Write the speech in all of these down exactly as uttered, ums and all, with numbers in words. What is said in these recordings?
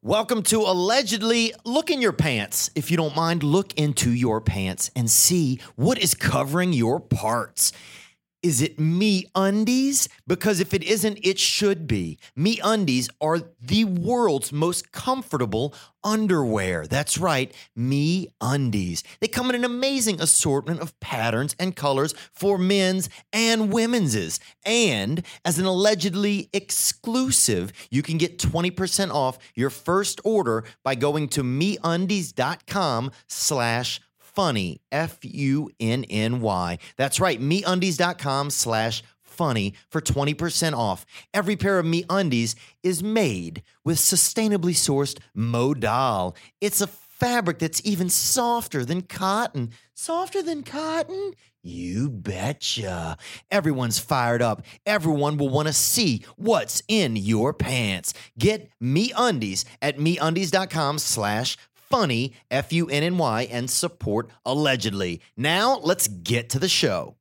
Welcome to Allegedly. Look in your pants. If you don't mind, look into your pants and see what is covering your parts. Is it MeUndies? Because if it isn't, it should be. MeUndies are the world's most comfortable underwear. That's right, MeUndies. They come in an amazing assortment of patterns and colors for men's and women's. And as an Allegedly exclusive, you can get twenty percent off your first order by going to MeUndies.com slash funny, F U N N Y. That's right, MeUndies.com slash funny for twenty percent off. Every pair of MeUndies is made with sustainably sourced modal. It's a fabric that's even softer than cotton. Softer than cotton? You betcha. Everyone's fired up. Everyone will want to see what's in your pants. Get MeUndies at MeUndies.com slash funny, F U N N Y, and support Allegedly. Now, let's get to the show.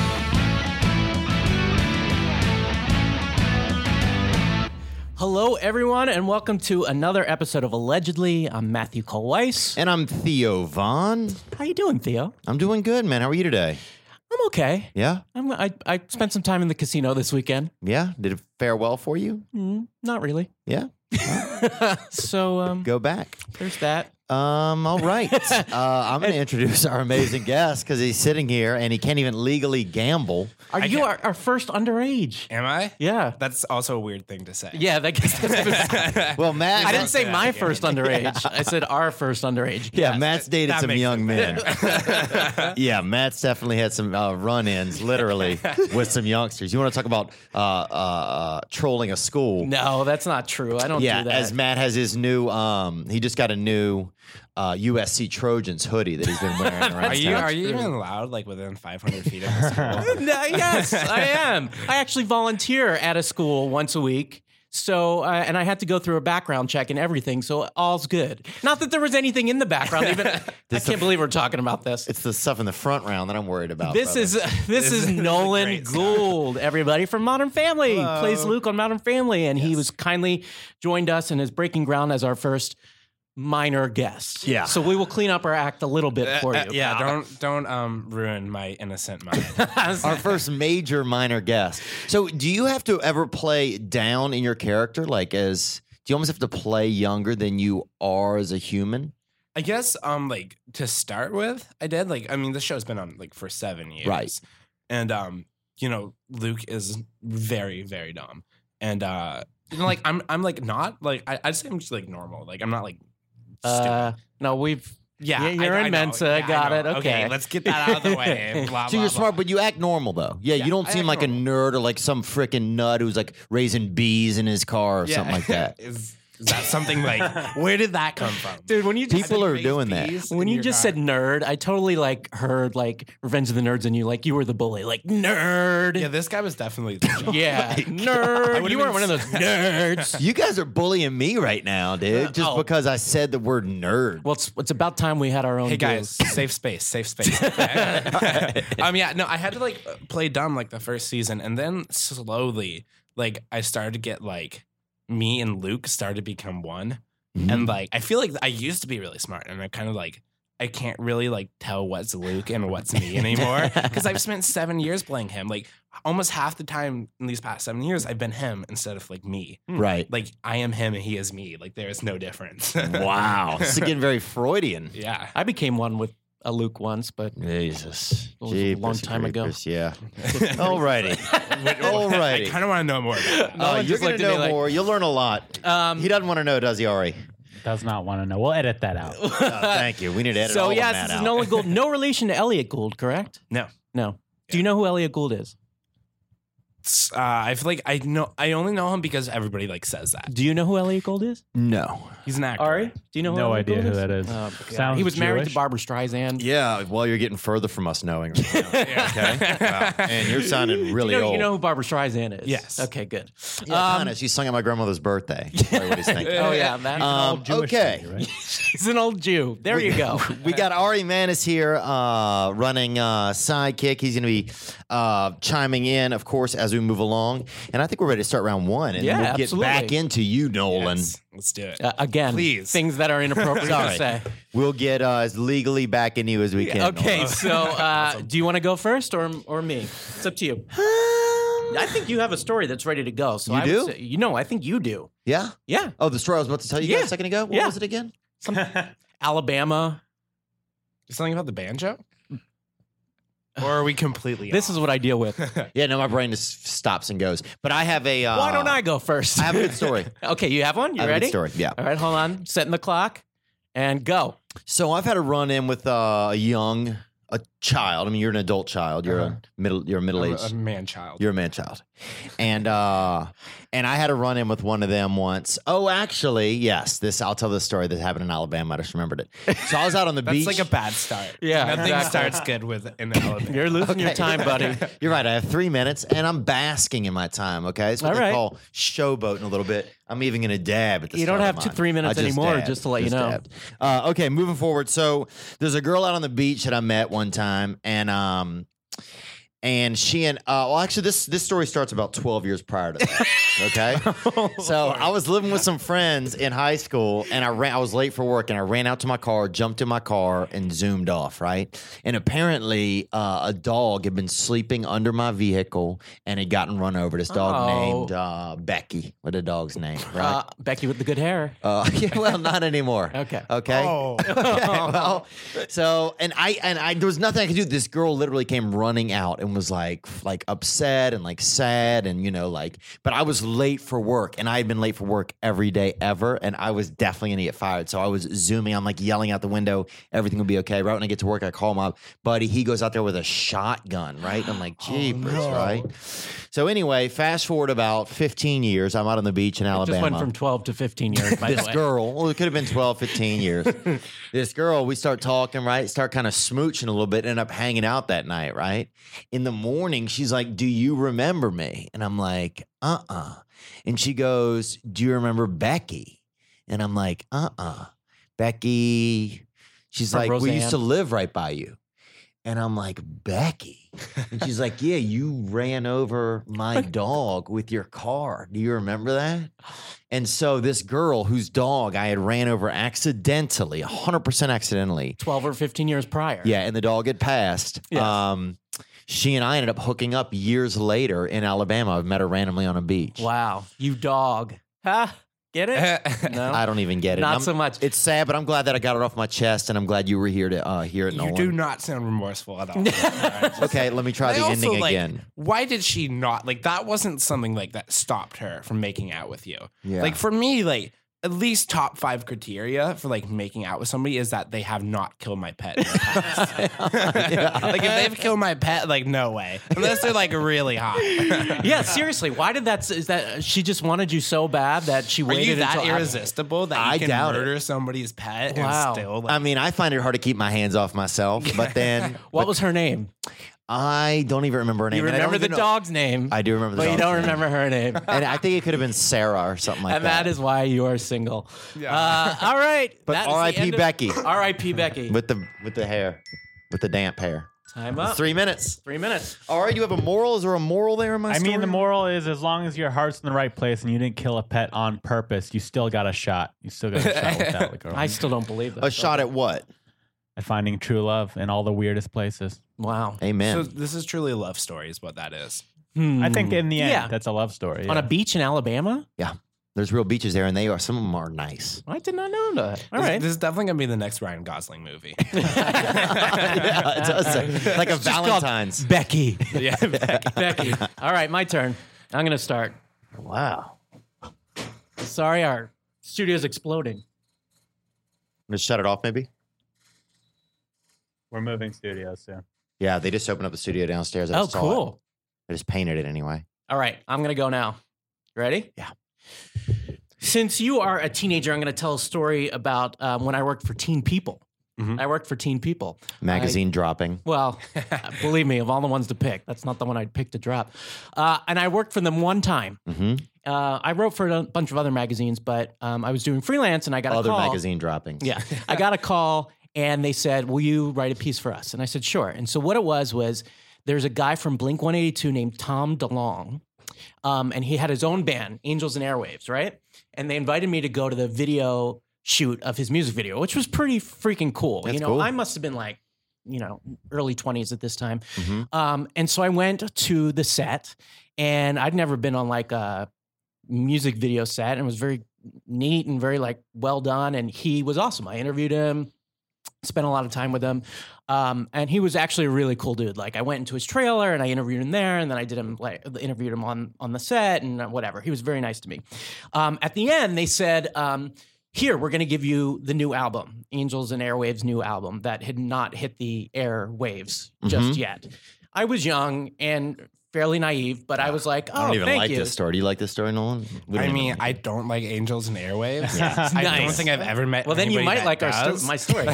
Hello, everyone, and welcome to another episode of Allegedly. I'm Matthew Colweiss. And I'm Theo Vaughn. How you doing, Theo? I'm doing good, man. How are you today? I'm okay. Yeah? I'm, I I spent some time in the casino this weekend. Yeah? Did it fare well for you? Mm, not really. Yeah? so, um, Go back. There's that. Um, all right. Uh, I'm going to introduce our amazing guest because he's sitting here and he can't even legally gamble. Are I you can't- our, our first underage? Am I? Yeah. That's also a weird thing to say. Yeah, that gets that's Well, Matt. I didn't say Yeah, my yeah. first underage. I said our first underage. Yeah, guest. Matt's dated That some makes young men. sense. Yeah, Matt's definitely had some uh, run-ins, literally, with some youngsters. You want to talk about uh, uh, uh, trolling a school? No, that's not true. I don't Yeah, do that. as Matt has his new, um, he just got a new uh, U S C Trojans hoodie that he's been wearing around Are you town. are you even allowed like within five hundred feet of the school? No, yes, I am. I actually volunteer at a school once a week. So, uh, and I had to go through a background check and everything. So all's good. Not that there was anything in the background. Even I can't believe we're talking about this. It's the stuff in the front round that I'm worried about. This brother. is this, This is is Nolan great stuff. Gould, everybody from Modern Family. Hello. Plays Luke on Modern Family, and he was kindly joined us and is breaking ground as our first minor guest. Yeah. So we will clean up our act a little bit for you. Uh, yeah, don't don't um ruin my innocent mind. our first major minor guest. So, do you have to ever play down in your character? Like, as do you almost have to play younger than you are as a human? I guess um like to start with, I did like I mean the show's been on like for seven years, Right. And um you know Luke is very very dumb, and uh you know like I'm I'm like not like I I'd say I'm just like normal, like I'm not like stupid. Uh, no, we've Yeah, Yeah, you're I, in I know. Mensa. Yeah, I Got know. it. Okay. let's get that out of the way. Blah, So blah, you're blah. smart, but you act normal though. Yeah, Yeah, you don't I seem act like a normal. nerd or like some freaking nut who's like raising bees in his car or Yeah. something like that. is, is that something like where did that come from? dude. When you just People are Raised doing that. bees when in you your just car? said nerd, I totally like heard like Revenge of the Nerds in you, like you were the bully, like nerd. Yeah, this guy was definitely the joke. Yeah, I nerd. would've You been weren't one of those nerds. You guys are bullying me right now, dude, just oh. because I said the word nerd. Well, it's, it's about time we had our own. Hey duo. guys, safe space, safe space. Okay? um, yeah, no, I had to like play dumb like the first season, and then slowly, like I started to get like me and Luke started to become one, Mm-hmm. and like I feel like I used to be really smart, and I kind of like I can't really like tell what's Luke and what's me anymore because I've spent seven years playing him. Like almost half the time in these past seven years, I've been him instead of like me. Right. Like I am him and he is me. Like there is no difference. Wow. This is getting very Freudian. Yeah. I became one with a Luke once, but Jesus. It was a long time ago. Jeepers, Yeah. Alrighty. Alrighty. I kind of want to know more about it. No Uh, one you're just going looked to at me know like- more. You'll learn a lot. um, He doesn't want to know, does he, Ari? Does not want to know. We'll edit that out. Oh, thank you. We need to edit so all yes, of that this is out. Nolan Gould. No relation to Elliot Gould, correct? No. No. Do you know who Elliot Gould is? Uh, I feel like I know. I only know him because everybody like says that. Do you know who Elliot Gould is? No. He's an actor. Ari, do you know who No Elliot idea Gould who that is. Oh, God. Sounds he was married to Jewish. Barbara Streisand. Yeah, well, you're getting further from us knowing right now. Okay. Wow. And you're sounding really you know, old. You know who Barbara Streisand is? Yes. Okay, good. yeah, Um, kind of. She sung at my grandmother's birthday. Probably what he's thinking. Oh yeah, man. Um, Jewish okay. lady, right? He's an old Jew. There you go. We got Ari Manis here uh, running uh, Sidekick. He's going to be uh, chiming in, of course, as as we move along. And I think we're ready to start round one. And Yeah, we'll get absolutely. back into you, Nolan. Yes, let's do it. Uh, again, Please. things that are inappropriate Sorry. to say. We'll get uh, as legally back into you as we can. Okay, Nolan. so uh, do you want to go first or or me? It's up to you. I think you have a story that's ready to go. So You I do? Would say, you know, I think you do. Yeah? Yeah, Oh, the story I was about to tell you guys Yeah. a second ago? What Yeah. was it again? Alabama. Something about the banjo? Or are we completely This is what I deal with. Yeah, no, my brain just stops and goes. But I have a. Uh, Why don't I go first? I have a good story. Okay, you have one? You I have ready? a good story, yeah. All right, hold on. Setting the clock and go. So I've had a run in with uh, a young, a child. I mean, you're an adult child. You're Uh-huh. a middle. You're a middle I'm aged. a, a man child. You're a man child, and uh, and I had a run in with one of them once. Oh, actually, yes. This I'll tell this story that happened in Alabama. I just remembered it. So I was out on the That's beach. like a bad start. Yeah, Nothing exactly. starts good with an Alabama. You're losing your Okay. time, buddy. You're right. I have three minutes, and I'm basking in my time. Okay, it's what All they right. call showboating a little bit. I'm even going to dab at the You don't start have of two- mine. three minutes I just anymore, dabbed. just to let you know. dabbed. Uh, okay, moving forward. So there's a girl out on the beach that I met one time, and um, and she and uh, well, actually, this this story starts about twelve years prior to that. Okay, so I was living with some friends in high school, and I ran. I was late for work, and I ran out to my car, jumped in my car, and zoomed off. Right, and apparently, uh, a dog had been sleeping under my vehicle and had gotten run over. This dog Oh. named uh, Becky. What the dog's name? Right. Uh, Becky with the good hair. Uh, yeah, well, not anymore. Okay. Okay. Oh. Okay, well, so and I and I there was nothing I could do. This girl literally came running out and was like like upset and like sad and you know like. But I was late for work and I had been late for work every day ever and I was definitely gonna get fired. So I was zooming. I'm like yelling out the window. Everything will be okay. Right when I get to work, I call my buddy. He goes out there with a shotgun. Right. And I'm like, jeepers. no. Right. So anyway, fast forward about fifteen years. I'm out on the beach in Alabama. Just went from twelve to fifteen years, by the This way. girl, well, it could have been twelve, fifteen years. This girl, we start talking, right? Start kind of smooching a little bit, end up hanging out that night, right? In the morning, she's like, do you remember me? And I'm like, uh-uh. And she goes, do you remember Becky? And I'm like, uh-uh. Becky, she's From like, we used Roseanne. to live right by you. And I'm like, Becky. And she's like, yeah, you ran over my dog with your car. Do you remember that? And so this girl whose dog I had ran over accidentally, one hundred percent accidentally. twelve or fifteen years prior. Yeah, and the dog had passed. Yes. Um, she and I ended up hooking up years later in Alabama. I met her randomly on a beach. Wow. You dog. Huh? Get it? No. I don't even get it. Not I'm- so much. It's sad, but I'm glad that I got it off my chest, and I'm glad you were here to uh, hear it, You Nolan. do not sound remorseful at all. Alright? Okay, let me try I the also, ending like, again. Why did she not like that? Wasn't something like that stopped her from making out with you? Yeah. Like for me, like at least top five criteria for like making out with somebody is that they have not killed my pet in the past. Like if they've killed my pet, like no way, unless they're like really hot. Yeah, seriously. Why did that? Is that she just wanted you so bad that she Are waited you that until irresistible that you I can doubt it. murder somebody's pet Wow. and still? Like, I mean, I find it hard to keep my hands off myself, but then What was her name? I don't even remember her name. You and I don't remember the even know- dog's name. I do remember the but you dog's don't name. remember her name. And I think it could have been Sarah or something like and that. that is why you are single. Yeah. Uh, all right. But That is the R I P end of- Becky. R I P Becky. with the with the hair, with the damp hair. Time up. Three minutes. Three minutes. All right, you have a moral. Is there a moral there in my I story? mean, the moral is as long as your heart's in the right place and you didn't kill a pet on purpose, you still got a shot. You still got a shot with that girl. I still don't believe that. A shot at what? At finding true love in all the weirdest places. Wow. Amen. so this is truly a love story, is what that is. Hmm. I think in the end, Yeah. that's a love story. On yeah. a beach in Alabama? There's real beaches there, and they are some of them are nice. I did not know that. All This, right. this is definitely gonna be the next Ryan Gosling movie. yeah, it does say. Like a It's just called Valentine's. Becky. yeah, Becky. All right, my turn. I'm going to start. Wow. Sorry, our studio's exploding. Just shut it off, maybe. We're moving studios soon. Yeah, they just opened up a studio downstairs. I Oh, just saw cool. it. I just painted it anyway. All right, I'm going to go now. Ready? Yeah. Since you are a teenager, I'm going to tell a story about um, when I worked for Teen People. Mhm. I worked for Teen People. Magazine dropping. Well, believe me, of all the ones to pick, that's not the one I'd pick to drop. Uh, and I worked for them one time. Mm-hmm. Uh, I wrote for a bunch of other magazines, but um, I was doing freelance and I got Other a call. magazine droppings. Yeah. I got a call and they said, will you write a piece for us? And I said, sure. And so what it was was there's a guy from Blink one eighty-two named Tom DeLonge. Um, and he had his own band, Angels and Airwaves, right? And they invited me to go to the video shoot of his music video, which was pretty freaking cool. That's you know, cool. I must have been like, you know, early twenties at this time. Mhm. Um, and so I went to the set, and I'd never been on like a music video set, and it was very neat and very like well done. And he was awesome. I interviewed him, spent a lot of time with him. Um, and he was actually a really cool dude. Like I went into his trailer and I interviewed him there, and then I did him like interviewed him on on the set and whatever. He was very nice to me. Um, at the end, they said, um, "Here, we're going to give you the new album, Angels and Airwaves' new album that had not hit the airwaves just Mhm. yet." I was young and fairly naive, but I was like, "Oh, I don't even thank like you." this story. Do you like this story, Nolan? We don't I even- mean, I don't like Angels and Airwaves. Yeah. I Nice. don't think I've ever met. Well, then you anybody might that like our sto- does. my story.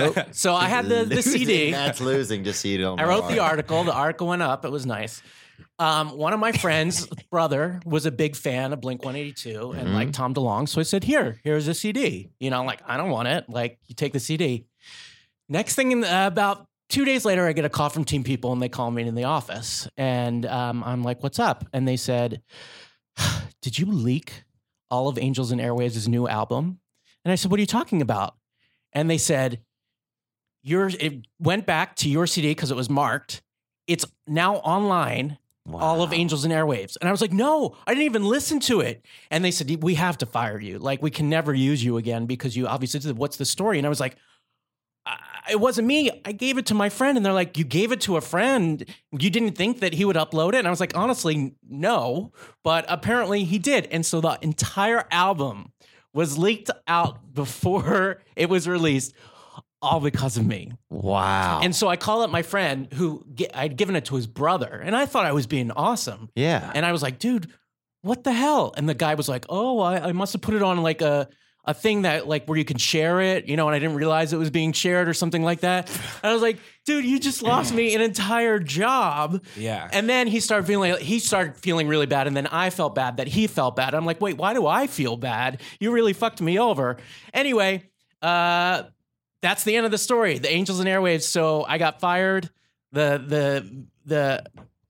So I had the, the C D. Losing, That's losing, just so you don't I know. wrote the article. The article went up. It was nice. Um, one of my friends' brother was a big fan of Blink one eighty-two and Mhm. like Tom DeLonge. So I said, "Here, here's a C D." You know, like I don't want it. Like you take the C D. Next thing, in the, uh, about two days later, I get a call from Team People, and they call me in the office, and um, I'm like, "What's up?" And they said, "Did you leak all of Angels and Airwaves' new album?" And I said, "What are you talking about?" And they said, "Yours." It went back to your C D because it was marked. It's now online. All of Wow. Angels and Airwaves. And I was like, "No, I didn't even listen to it." And they said, "We have to fire you. Like, we can never use you again because you obviously did. What's the story?" And I was like, I- "It wasn't me. I gave it to my friend." And they're like, "You gave it to a friend. You didn't think that he would upload it?" And I was like, "Honestly, no." But apparently he did. And so the entire album was leaked out before it was released, all because of me. Wow. And so I call up my friend who ge- I'd given it to his brother, and I thought I was being awesome. yeah. And I was like, "Dude, what the hell?" And the guy was like, "Oh, I, I must have put it on like a a thing that like where you can share it, you know." And I didn't realize it was being shared or something like that. And I was like, "Dude, you just lost me an entire job." Yeah. And then he started feeling he started feeling really bad, and then I felt bad that he felt bad. I'm like, "Wait, why do I feel bad? You really fucked me over." Anyway, uh. That's the end of the story. The Angels and Airwaves. So I got fired. The the the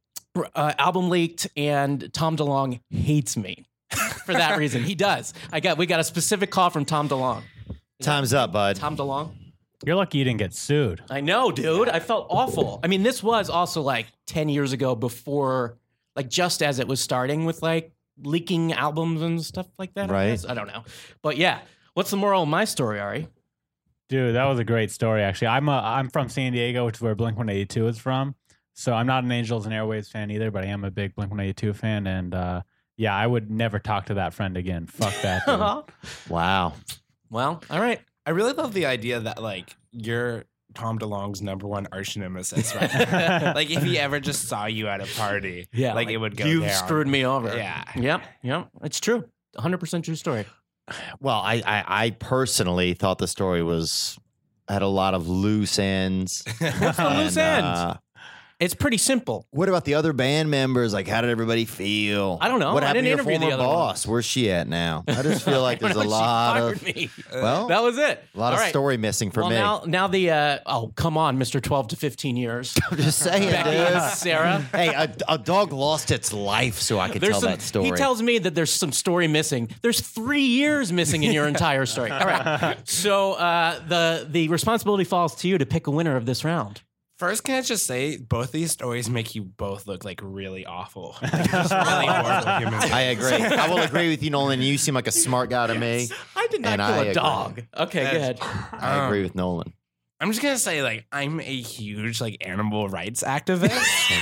uh, album leaked, and Tom DeLonge hates me for that reason. He does. I got we got a specific call from Tom DeLonge. Time's up, bud. Tom DeLonge. You're lucky you didn't get sued. I know, dude. I felt awful. I mean, this was also like ten years ago, before, like just as it was starting with like leaking albums and stuff like that. I Right. guess. I don't know, but yeah. What's the moral of my story, Ari? Dude, that was a great story. Actually, I'm a, I'm from San Diego, which is where Blink one eighty-two is from. So I'm not an Angels and Airwaves fan either, but I am a big Blink one eighty-two fan. And uh, yeah, I would never talk to that friend again. Fuck that. Dude. Wow. Well, all right. I really love the idea that like you're Tom DeLonge's number one arch nemesis, right? Like if he ever just saw you at a party, Yeah, like, like, it would go You've down. screwed me over. Yeah. Yep. Yep. It's true. one hundred percent true story. Well, I, I I personally thought the story was had a lot of loose ends. What's the loose And, end? uh, It's pretty simple. What about the other band members? Like, how did everybody feel? I don't know. What I happened didn't to your interview former the other one. boss? Where's she at now? I just feel like there's a When she lot fired of me. well, That was it. a lot All of right. story missing for well, me. now, now the uh, oh come on, Mister twelve to fifteen years. I'm just saying, Becky, dude. Sarah. Hey, a, a dog lost its life so I could There's tell some, that story. He tells me that there's some story missing. There's three years missing in your entire story. All right. So uh, the the responsibility falls to you to pick a winner of this round. First, can I just say, both these stories make you both look like really awful. Like, just really horrible human beings. I agree. I will agree with you, Nolan. You seem like a smart guy to me. I did not And kill I a agree. dog. Okay, That's- good. I agree with Nolan. I'm just gonna say, like, I'm a huge like animal rights activist.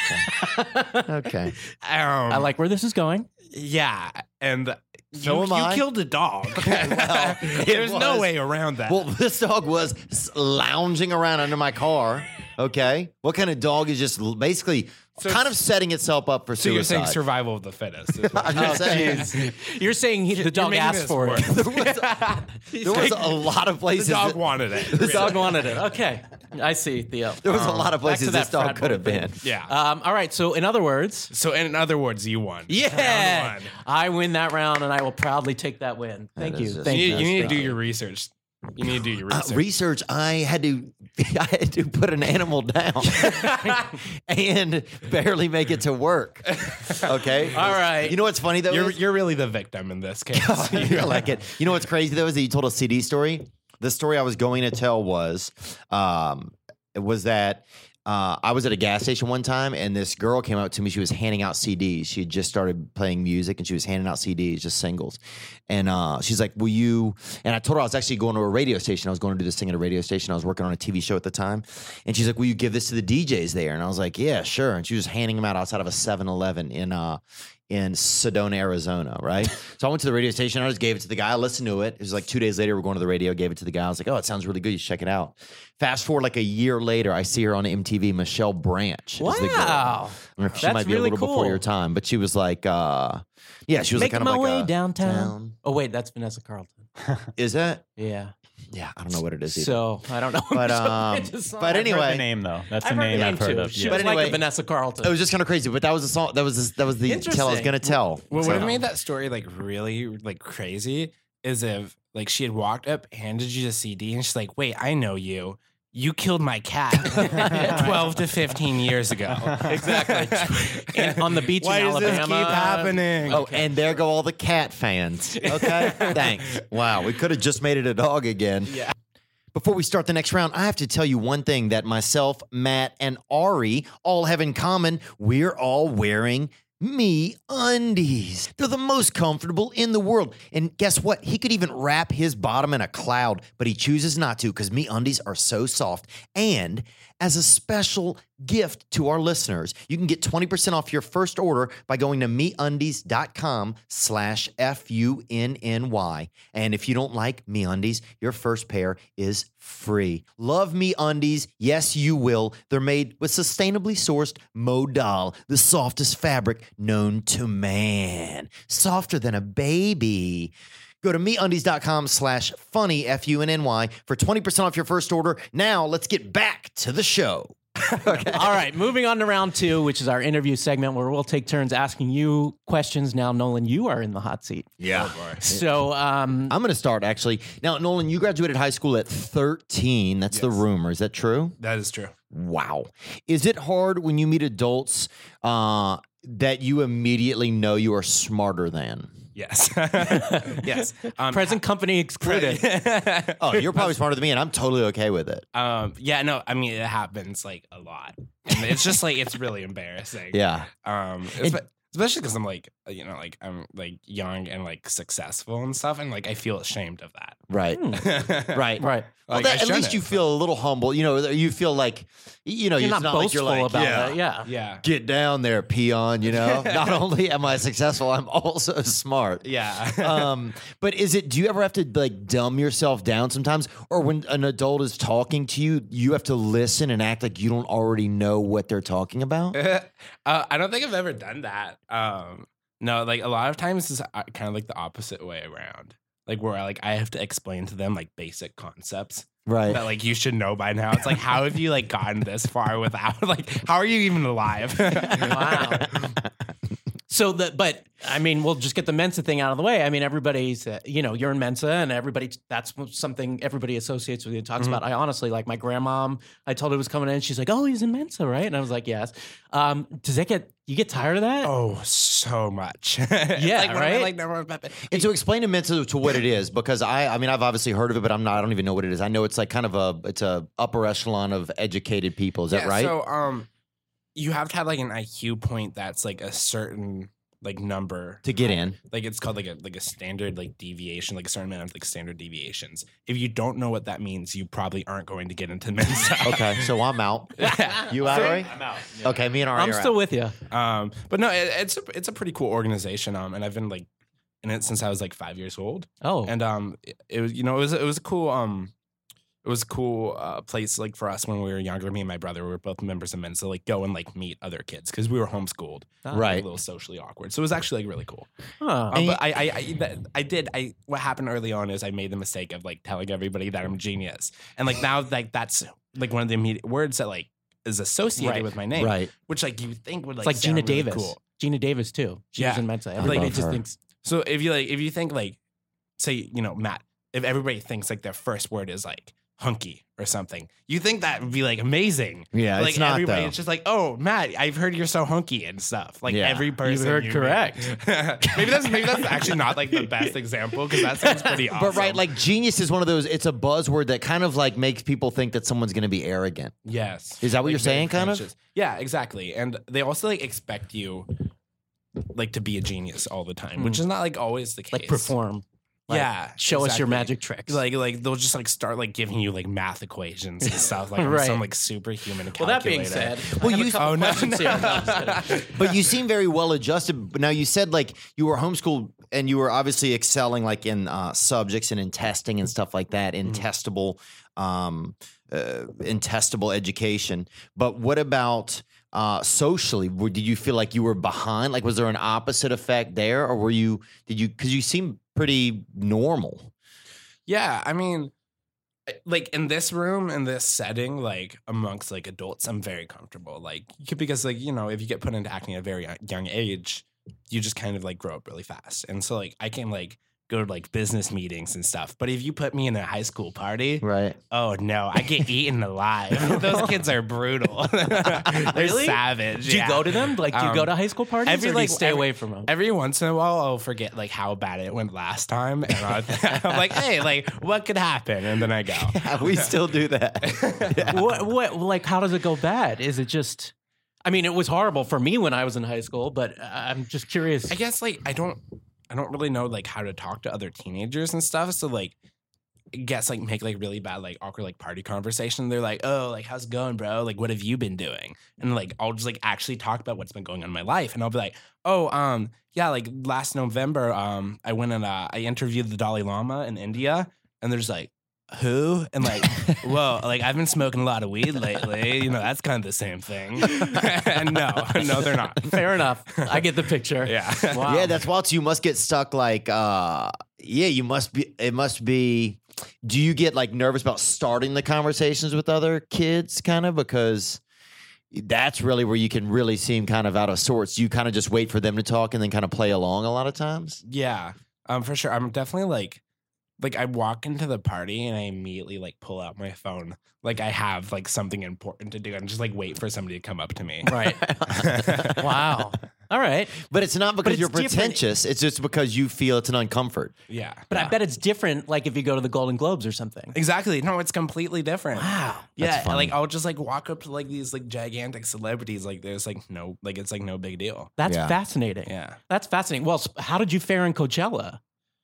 Okay. Okay. um, I like where this is going. yeah, and So you, am you I. killed a dog. well, it There's no was- way around that. Well, this dog was s- lounging around under my car. Okay. What kind of dog is just l- basically So kind it's- of setting itself up for so you're saying suicide? survival of the fittest? Is what I'm just saying. You're saying he, the dog making asked this for it. worse. There was, there was a lot of places. the dog that- wanted it. The dog wanted it. Okay, I see, Theo. there was a lot of Back to places that this dog frat could have boy been. thing. Yeah. Um, all right. So, in other words, so in other words, you won. yeah, Round one. I win that round, and I will proudly take that win. Thank That you. is just- Thank You, you. need- you need to That's do right. your research. You need to do your Uh, research. research. I had to, I had to put an animal down and barely make it to work. Okay. All right. You know what's funny though? you're is- you're really the victim in this case. I like it. You know what's crazy though is that you told a C D story. The story I was going to tell was, um, it was that uh, I was at a gas station one time and this girl came up to me. She was handing out C Ds. She had just started playing music and she was handing out C Ds, just singles. And uh, she's like, "Will you?" And I told her I was actually going to a radio station. I was going to do this thing at a radio station. I was working on a T V show at the time. And she's like, "Will you give this to the D Js there?" And I was like, "Yeah, sure." And she was handing them out outside of a seven eleven in uh, in Sedona, Arizona, right? So I went to the radio station. I just gave it to the guy. I listened to it. It was like two days later, we're going to the radio, gave it to the guy. I was like, "Oh, it sounds really good. You should check it out." Fast forward like a year later, I see her on M T V, Michelle Branch. is the girl. Wow. I don't know if she That's might be really a little before cool. your time, but she was like, uh, yeah, she was like Making kind of my like way a, downtown. town. Oh wait, that's Vanessa Carlton. Is that? Yeah. Yeah, I don't know what it is either. So I don't know. But, Michelle um, Branch's song. but I've heard anyway- the name though. That's the I've heard name the I've name heard too. of. She Yeah. was But like anyway- a Vanessa Carlton. It was just kind of crazy, but that was the song. That was the, that was the tell I was Interesting. gonna tell. What would So- have made that story like really like crazy is if like she had walked up, handed you the C D, and she's like, "Wait, I know you. You killed my cat twelve to fifteen years ago." Exactly. And on the beach Why in does Alabama. this keep happening? Oh, and there go all the cat fans. Okay, thanks. Wow, we could have just made it a dog again. Yeah. Before we start the next round, I have to tell you one thing that myself, Matt, and Ari all have in common. We're all wearing Me Undies. They're the most comfortable in the world. And guess what? He could even wrap his bottom in a cloud, but he chooses not to because Me Undies are so soft. And as a special gift to our listeners, you can get twenty percent off your first order by going to meundies.com slash F-U-N-N-Y. And if you don't like MeUndies, your first pair is free. Love MeUndies. Yes, you will. They're made with sustainably sourced modal, the softest fabric known to man. Softer than a baby. Go to meundies.com slash funny, F U N N Y, for twenty percent off your first order. Now, let's get back to the show. Okay. All right, moving on to round two, which is our interview segment where we'll take turns asking you questions. Now, Nolan, you are in the hot seat. Yeah. So, um, I'm going to start, actually. Now, Nolan, you graduated high school at thirteen. That's the Yes. rumor. Is that true? That is true. Wow. Is it hard when you meet adults uh, that you immediately know you are smarter than? Yes. yes. Um, present company excluded. Oh, you're probably smarter than me, and I'm totally okay with it. um, yeah, no, I mean, it happens like a lot. And it's just like, it's really embarrassing. Yeah. Um, espe- especially because I'm like, you know, like I'm like young and like successful and stuff. And like, I feel ashamed of that. Right. right. Right. Right. Well, Like, that, I at least shouldn't. you feel a little humble. You know, you feel like, you know, You're it's not like boastful you're like, about yeah, that. Yeah. Yeah. get down there, peon, you know? Not only am I successful, I'm also smart. Yeah. um, but is it, do you ever have to like dumb yourself down sometimes? Or when an adult is talking to you, you have to listen and act like you don't already know what they're talking about? uh, I don't think I've ever done that. Um, no, like a lot of times it's uh, kind of like the opposite way around. Like where I like I have to explain to them like basic concepts Right. that like you should know by now. It's like, how have you like gotten this far without like how are you even alive? Wow. So the, but I mean, we'll just get the Mensa thing out of the way. I mean, everybody's, uh, you know, you're in Mensa, and everybody, that's something everybody associates with you and talks Mhm. about. I honestly, like my grandmom, I told her was coming in. She's like, "Oh, he's in Mensa, right?" And I was like, "Yes." Um, does that get you get tired of that? Oh, so much. Yeah, like, when I, right? like never And to explain to Mensa to what it is, because I, I mean, I've obviously heard of it, but I'm not. I don't even know what it is. I know it's like kind of a, it's a upper echelon of educated people. Is that Yeah, right? So, um, you have to have like an I Q point that's like a certain like number To get in. Like it's called like a like a standard like deviation, like a certain amount of like standard deviations. If you don't know what that means, you probably aren't going to get into Mensa. Okay, so I'm out. You out, So- Ari? I'm out. Okay, me and Ari I'm are still out. with you. Um, but no, it, it's a, it's a pretty cool organization. Um, and I've been like in it since I was like five years old. Oh, And um, it, it was you know it was it was a cool um, it was a cool uh, place like for us when we were younger. Me and my brother we were both members of Mensa. Like go and like meet other kids because we were homeschooled. Ah. Right. A little socially awkward. So it was actually like really cool. huh. Um, And but I, I, I, that- I did. I what happened early on is I made the mistake of like telling everybody that I'm a genius, and like now like that's like one of the immediate words that like is associated Right. with my name, Right. which like you think would like It's like Gina sound really Davis. Cool. Gina Davis too. She was Yeah. in Mensa. I Everybody love just her. thinks So if you like, if you think like, say you know Matt, if everybody thinks like their first word is like hunky or something, you think that would be like amazing. Yeah, like it's not, everybody. though. It's just like, oh, Matt, I've heard you're so hunky and stuff. Like Yeah. every person heard you correct. meet. maybe that's maybe that's actually not like the best example because that sounds pretty awesome. But right, like genius is one of those. It's a buzzword that kind of like makes people think that someone's going to be arrogant. yes, Is that what Like, you're very saying, kind of? conscious. Yeah, exactly. And they also like expect you like to be a genius all the time, which is not like always the case. Like perform. Like, yeah, show us your exactly. magic tricks. Like, like they'll just like start like giving you like math equations and stuff like Right. some like superhuman well, that being calculator. said, Well, I have you- a couple Oh, no, questions here. No, I'm just kidding. But you seem very well adjusted. But now you said like you were homeschooled and you were obviously excelling like in uh, subjects and in testing and stuff like that, in testable, um, uh, in testable education. But what about uh, socially? Were- Did you feel like you were behind? Like, was there an opposite effect there, or were you? Did you? Because you seem pretty normal. Yeah, I mean, like in this room, in this setting, like amongst like adults, I'm very comfortable. Like because like you know, if you get put into acting at a very young age, you just kind of like grow up really fast, and so like I can like go to like business meetings and stuff. But if you put me in a high school party, Right. oh no, I get eaten alive. Those kids are brutal. They're Really? savage. Do you yeah. go to them? Like, do you Um, go to high school parties, every, or do you like, stay every- away from them? Every once in a while, I'll forget like how bad it went last time, and I'll, I'm like, "Hey, like, what could happen?" And then I go. we still do that. what, what, like, how does it go bad? Is it just? I mean, it was horrible for me when I was in high school, but I'm just curious. I guess like I don't, I don't really know like how to talk to other teenagers and stuff. So like, I guess like make like really bad like awkward like party conversation. They're like, "Oh, like how's it going, bro? Like, what have you been doing?" And like I'll just like actually talk about what's been going on in my life, and I'll be like, "Oh, um, yeah, like last November, um, I went and uh, I interviewed the Dalai Lama in India," and they're just like, "Who?" And like, whoa, like I've been smoking a lot of weed lately. You know, that's kind of the same thing. And no, no, they're not. Fair enough. I get the picture. Yeah. Wow. Yeah, that's wild. So you must get stuck like uh yeah, you must be it must be do you get like nervous about starting the conversations with other kids kind of because that's really where you can really seem kind of out of sorts. You kind of just wait for them to talk and then kind of play along a lot of times. Yeah, um, for sure. I'm definitely like, like I walk into the party and I immediately like pull out my phone, like I have like something important to do, and just like wait for somebody to come up to me. Right. Wow. All right. But it's not because it's you're different. pretentious. It's just because you feel it's an uncomfort. Yeah, But yeah. I bet it's different, like if you go to the Golden Globes or something. exactly. No, it's completely different. Wow. Yeah, That's funny. like I'll just like walk up to like these like gigantic celebrities, like there's like no, like it's like no big deal. That's Yeah. fascinating. Yeah. That's fascinating. Well, sp- how did you fare in Coachella?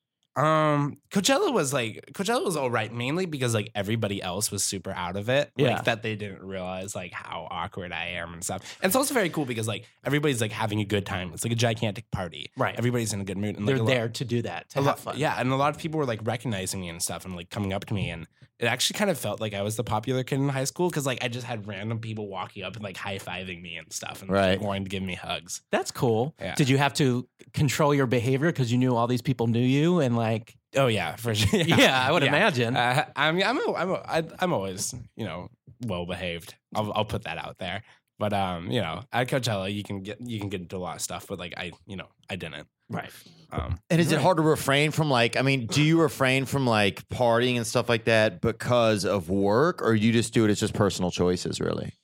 Um, Coachella was like Coachella was all right, mainly because like everybody else was super out of it. Yeah. Like that they didn't realize like how awkward I am and stuff. And it's also very cool because like everybody's like having a good time. It's like a gigantic party. Right. Everybody's in a good mood. And They're like, a there Lot, to do that, to a have lot, fun. yeah, and a lot of people were like recognizing me and stuff and like coming up to me, and it actually kind of felt like I was the popular kid in high school because like I just had random people walking up and like high fiving me and stuff and like, Right. wanting to give me hugs. That's cool. Yeah. Did you have to control your behavior because you knew all these people knew you and like? Oh yeah, for sure. Yeah, I would imagine. Uh, I mean, I'm a, I'm a, I, I'm always you know well behaved. I'll I'll put that out there. But um, you know, at Coachella, you can get you can get into a lot of stuff. But like I, you know, I didn't. Right. Um, And is it hard to refrain from like, I mean, do you refrain from like partying and stuff like that because of work, or you just do it as just personal choices, really?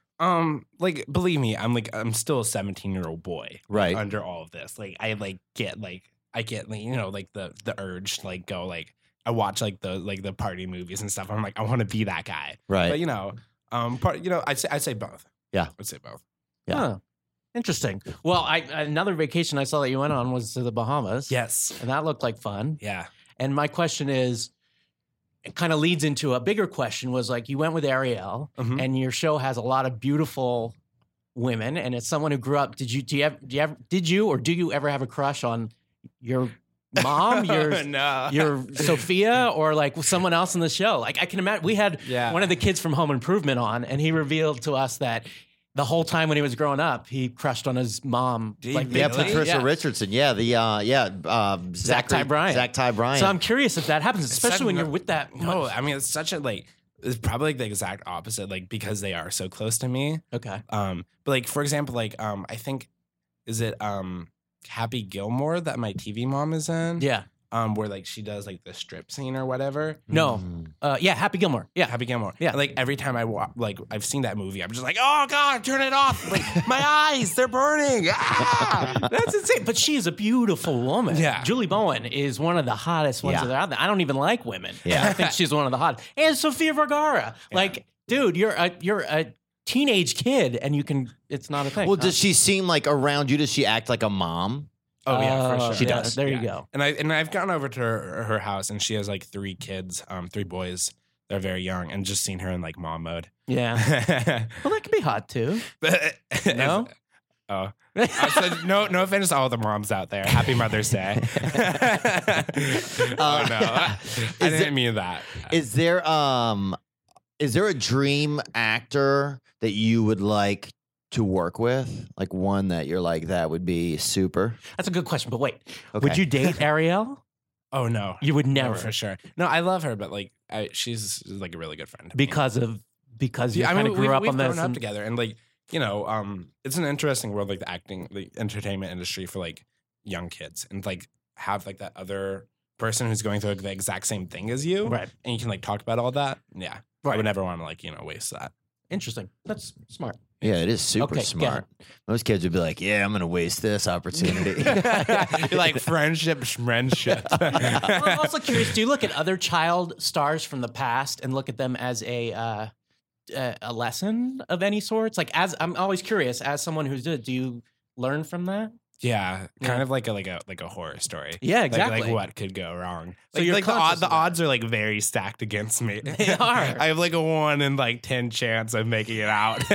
um, like believe me, I'm like I'm still a seventeen year old boy, Right. under all of this. Like I like get like I get like you know like the the urge to, like go like I watch like the like the party movies and stuff. I'm like I want to be that guy. Right. But you know, um, part you know I say I say both. Yeah. I'd say both. Yeah. Huh. Interesting. Well, I another vacation I saw that you went on was to the Bahamas. Yes. And that looked like fun. Yeah. And my question is, it kind of leads into a bigger question was like, you went with Ariel Mhm. and your show has a lot of beautiful women. And as someone who grew up, did you, do you, have, do you ever, did you, or do you ever have a crush on your mom, your, no. your Sophia, or like someone else in the show? Like I can imagine we had Yeah. one of the kids from Home Improvement on, and he revealed to us that the whole time when he was growing up, he crushed on his mom. Did he like, Yeah, big time. Patricia Yeah. Richardson. Yeah, the uh, yeah, um, Zach Zachary- Ty Bryan. Zach Ty Bryan. So I'm curious if that happens, especially such when no- you're with that. No, much- I mean it's such a like it's probably like the exact opposite, like because they are so close to me. Okay. Um, but like for example, like um, I think is it um Happy Gilmore that my T V mom is in? Yeah. um, where like she does like the strip scene or whatever. No. Uh, yeah, Happy Gilmore. Yeah. Happy Gilmore. Yeah. And, like every time I wa- like I've seen that movie, I'm just like, oh god, turn it off! Like my eyes, they're burning. Ah! That's insane. But she is a beautiful woman. Yeah. Julie Bowen is one of the hottest ones Yeah. that are out there. I don't even like women. Yeah. I think she's one of the hottest. And Sofia Vergara. Like, dude, you're a you're a teenage kid and you can it's not a thing. Well, does she seem like around you? Does she act like a mom? Oh yeah, Uh, for sure. She yeah, does. There you Yeah. go. And I and I've gone over to her, her house, and she has like three kids, um, three boys. They're very young, and just seen her in like mom mode. Yeah. Well, that could be hot too. No? Oh. Uh, so no, no offense to all the moms out there. Happy Mother's Day. oh no, I, I didn't it- mean that. Is there um is there a dream actor that you would like to work with? Like one that you're like, that would be super? That's a good question. But wait, Okay. would you date Ariel? Oh no, You would no, never. for sure. No, I love her, but like, I, she's like a really good friend to me. Because of because you Yeah, I kind mean, of grew we've, up we've on grown this. up and- together, and like, you know, um, it's an interesting world, like the acting, the entertainment industry for like young kids, and like have like that other person who's going through like, the exact same thing as you, Right. and you can like talk about all that. Yeah, I Right. would never want to like you know waste that. Interesting. That's smart. Yeah, it is super Okay, go smart. Most kids would be like, yeah, I'm going to waste this opportunity. You're like friendship, friendship. I'm also curious. Do you look at other child stars from the past and look at them as a uh, a a lesson of any sorts? Like, as I'm always curious, as someone who's did, it, do you learn from that? Yeah, kind Yeah. of like a like a like a horror story. Yeah, Like- exactly. Like, what could go wrong? So Like, you're like the, conscious odd, the of that. odds are like very stacked against me. They are. I have like a one in like ten chance of making it out.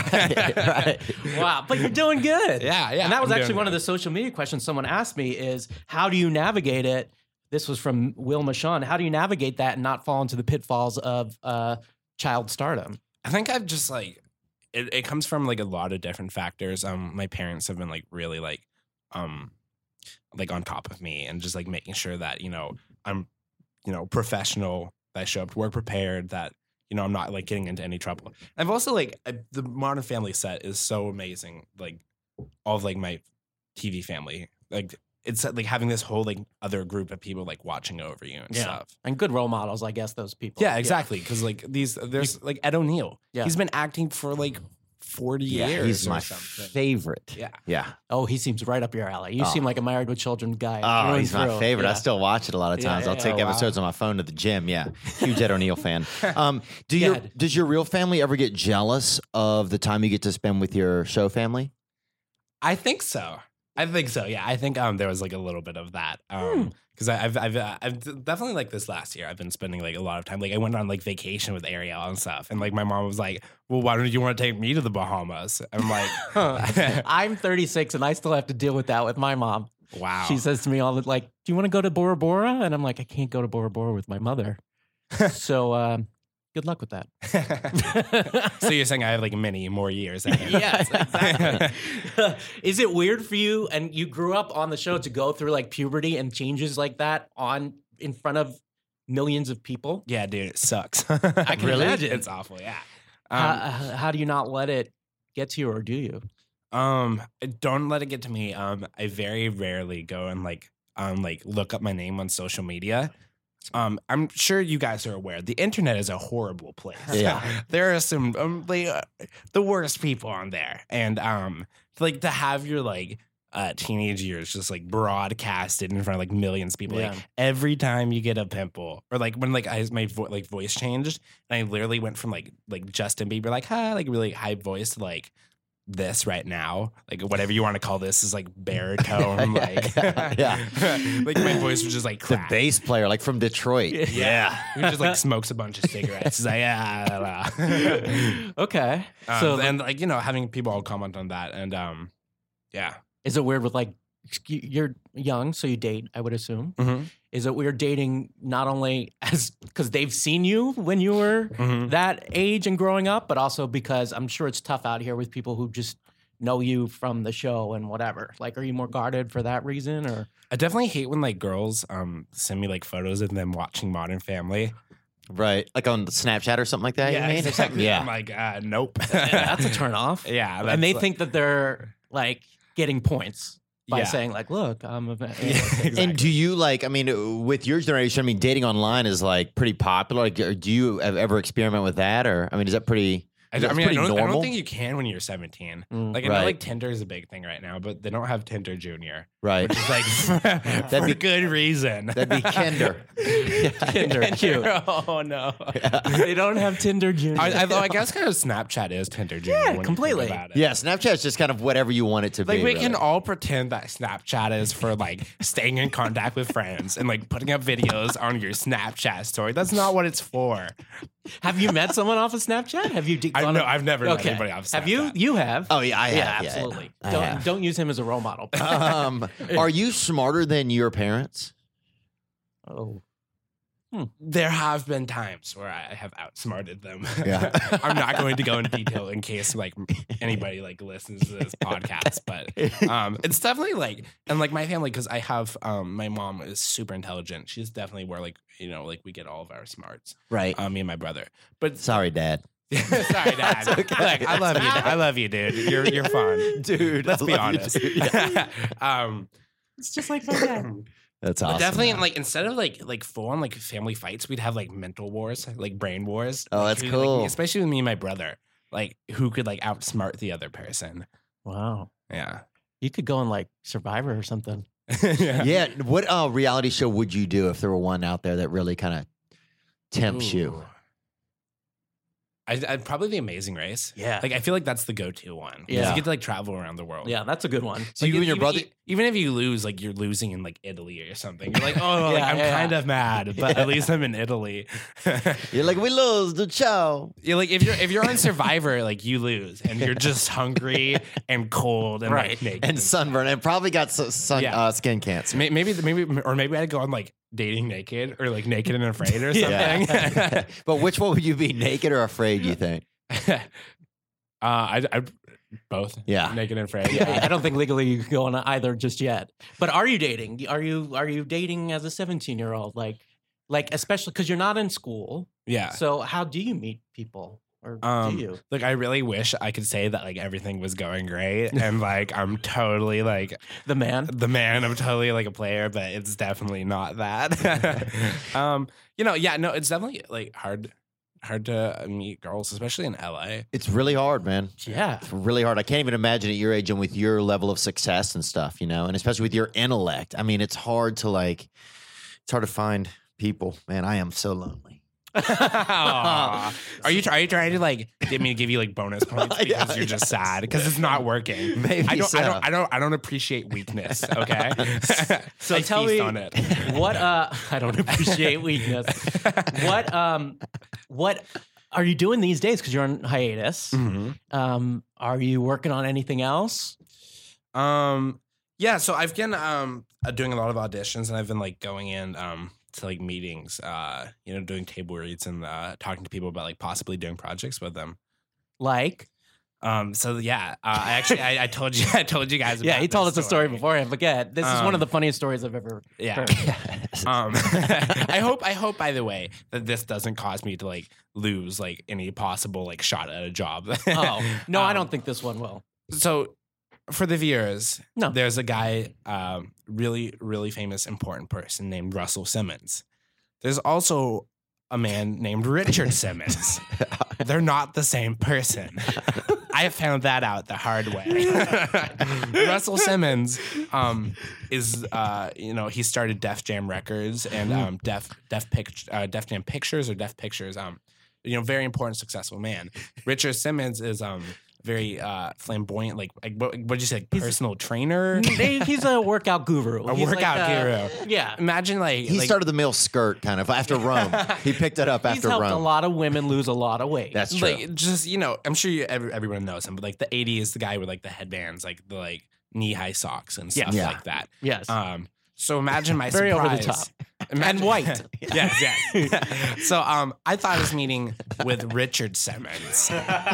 right. Wow, but you're doing good. Yeah, yeah. And that was I'm actually doing one of good. the social media questions someone asked me is, how do you navigate it? This was from Will Mashon. How do you navigate that and not fall into the pitfalls of uh, child stardom? I think I've just like it, it comes from like a lot of different factors. Um, my parents have been like really like um like on top of me and just like making sure that, you know, I'm, you know, professional, that I show up to work prepared, that, you know, I'm not like getting into any trouble. I've also like I, the Modern Family set is so amazing. Like all of like my T V family, like it's like having this whole like other group of people like watching over you and Yeah. stuff. And good role models, I guess, those people. Yeah, exactly. Because like these, there's like Ed O'Neill. Yeah. He's been acting for like forty Yeah, years. he's or my something. favorite. Yeah. Yeah. Oh, he seems right up your alley. You Oh. seem like a Married with Children guy. Oh, through he's and my through. favorite. I Yeah. still watch it a lot of Yeah, times. yeah, I'll yeah. take Oh, wow. episodes on my phone to the gym. Yeah, huge Ed O'Neill fan. Um, do Go your ahead. does your real family ever get jealous of the time you get to spend with your show family? I think so. I think so. Yeah, I think um there was like a little bit of that. Um, because I've I've uh, I've definitely like this last year. I've been spending like a lot of time. Like I went on like vacation with Ariel and stuff, and like my mom was like, "Well, why don't you want to take me to the Bahamas?" I'm like, I'm thirty-six and I still have to deal with that with my mom. "Wow." She says to me all the like, "Do you want to go to Bora Bora?" And I'm like, "I can't go to Bora Bora with my mother." so um, good luck with that. So you're saying I have like many more years? ahead. Yes, exactly. Is it weird for you? And you grew up on the show to go through like puberty and changes like that on in front of millions of people. Yeah, dude, it sucks. I can Really? imagine. It's awful. Yeah. Um, how, how do you not let it get to you, or do you? Um, don't let it get to me. Um, I very rarely go and like um like look up my name on social media. Um, I'm sure you guys are aware the internet is a horrible place. Yeah. there are some um like uh, the worst people on there, and um like to have your like uh teenage years just like broadcasted in front of like millions of people. Yeah. Like every time you get a pimple, or like when like I my vo- like voice changed, and I literally went from like like Justin Bieber like hi like really high voice to like this right now, like whatever you want to call this, is like baritone, like Yeah. like my voice was just like The cracked. bass player, like from Detroit. Yeah, he just like smokes a bunch of cigarettes. He's like, yeah, Okay. um, so and like you know, having people all comment on that, and um, yeah, is it weird with like you're young, so you date, I would assume. mm-hmm. Is it weird dating not only as because they've seen you when you were Mm-hmm. that age and growing up, but also because I'm sure it's tough out here with people who just know you from the show and whatever. Like, are you more guarded for that reason, or? I definitely hate when like girls um send me like photos of them watching Modern Family. Right. Like on Snapchat or something like that, you mean? exactly. Yeah. I'm like, uh, nope. That's a turn off. Yeah, and they that's, think that they're like getting points. by Yeah. saying like, "Look, I'm a." And do you like? I mean, with your generation, I mean, dating online is like pretty popular. Like, do you ever experiment with that, or I mean, is that pretty? I, That's I mean, I pretty don't, I normal. don't think you can when you're seventeen. Mm. Like, I know Right. like Tinder is a big thing right now, but they don't have Tinder Junior, Right. which is like for, for be- good reason. That'd be Kinder. Tinder, cute. Oh no. They don't have Tinder Junior. I, although I guess kind of Snapchat is Tinder Junior. Yeah, when you think completely. about it. Yeah, Snapchat's just kind of whatever you want it to Like be. we really. can all pretend that Snapchat is for like staying in contact with friends and like putting up videos on your Snapchat story. That's not what it's for. Have you met someone off of Snapchat? Have you? d- I gone know on- I've never met Okay. anybody off Snapchat. Have you? You have. Oh yeah, I have. yeah, yeah, absolutely. I don't have. don't use him as a role model. Um, are you smarter than your parents? oh, There have been times where I have outsmarted them. Yeah. I'm not going to go into detail in case like anybody like listens to this podcast, but um, it's definitely like, and like my family, because I have um, my mom is super intelligent. She's definitely where like you know like we get all of our smarts. Right. Um, me and my brother. But Sorry, Dad. sorry, Dad. Look, I love you. I love you, dude. You're you're fun, Dude, Let's I be love you, honest. dude. Yeah. um, it's just like my dad. That's But awesome. definitely, man. like instead of like like full on like family fights, we'd have like mental wars, like brain wars. Oh, Like, that's who, like, cool. especially with me and my brother, like who could like outsmart the other person. Wow, Yeah. you could go on like Survivor or something. yeah. Yeah. What uh, reality show would you do if there were one out there that really kind of tempts you? Ooh. I, I'd probably The Amazing Race. Yeah, Like I feel like that's the go-to one. 'Cause Yeah. you get to like travel around the world. yeah, that's a good one. So Like, you and your even- brother. e- even if you lose, like you're losing in like Italy or something. You're like, oh, like, Yeah, I'm yeah, kind yeah. of mad, but at least I'm in Italy. You're like, we lose the show. You're like if you're if you're on Survivor, like you lose, and you're just hungry and cold and Right. like naked And sunburn, and probably got s- sun, Yeah. uh, skin cancer. May- Maybe, maybe, or maybe I'd go on like dating naked or like naked and afraid or something. Yeah. But which one would you be, naked or afraid, you think? uh, I, I, both. Yeah. Naked and afraid. Yeah, I don't think legally you can go on either just yet. But are you dating? Are you are you dating as a seventeen year old? Like, like especially because you're not in school. Yeah. So how do you meet people, or Um, do you? Like I really wish I could say that like everything was going great and like I'm totally like The man. the man. I'm totally like a player, but it's definitely not that. um, you know, yeah, no, it's definitely like hard, hard to meet girls, especially in L A. It's really hard, man. Yeah. It's really hard. I can't even imagine at your age and with your level of success and stuff, you know, and especially with your intellect. I mean, it's hard to like, it's hard to find people. Man, I am so lonely. Aw. Are you are you trying to like get me to give you like bonus points because Yeah, you're just yeah. sad because it's not working? Maybe I don't, so. I don't I don't I don't appreciate weakness. Okay, So I tell feast me on it. what uh I don't appreciate weakness. What um what are you doing these days? Because you're on hiatus. Mhm. Um, are you working on anything else? Um, yeah. So I've been um uh, doing a lot of auditions, and I've been like going in um to like meetings, uh, you know, doing table reads and uh, talking to people about like possibly doing projects with them. Like, Um, so yeah, uh, I actually I, I told you I told you guys. yeah, about he told us this a story beforehand. Forget this is one of Um, the funniest stories I've ever Yeah. heard. Um, I hope, I hope, by the way, that this doesn't cause me to like lose like any possible like shot at a job. Oh no, I Um, don't think this one will. So, for the viewers, No. there's a guy, um, really, really famous, important person named Russell Simmons. There's also a man named Richard Simmons. They're not the same person. I found that out the hard way. Russell Simmons um, is, uh, you know, he started Def Jam Records and um, Def Def Pic, uh, Def Jam Pictures or Def Pictures. Um, you know, very important, successful man. Richard Simmons is um very uh, flamboyant, like, like what what'd you say, like, personal trainer, He- He's a workout guru. a He's like, workout uh, guru. Yeah. Imagine like He like, started the male skirt kind of after Rome. He picked it up He's after helped a Rome. lot of women lose a lot of weight. That's true. like just you know, I'm sure you every, everyone knows him, but like the eighties, the guy with like the headbands, like the like knee high socks and stuff Yeah. like that. yes. Um, so imagine my Very surprise. over the top. Imagine- And white. yes, yes. So um, I thought I was meeting with Richard Simmons.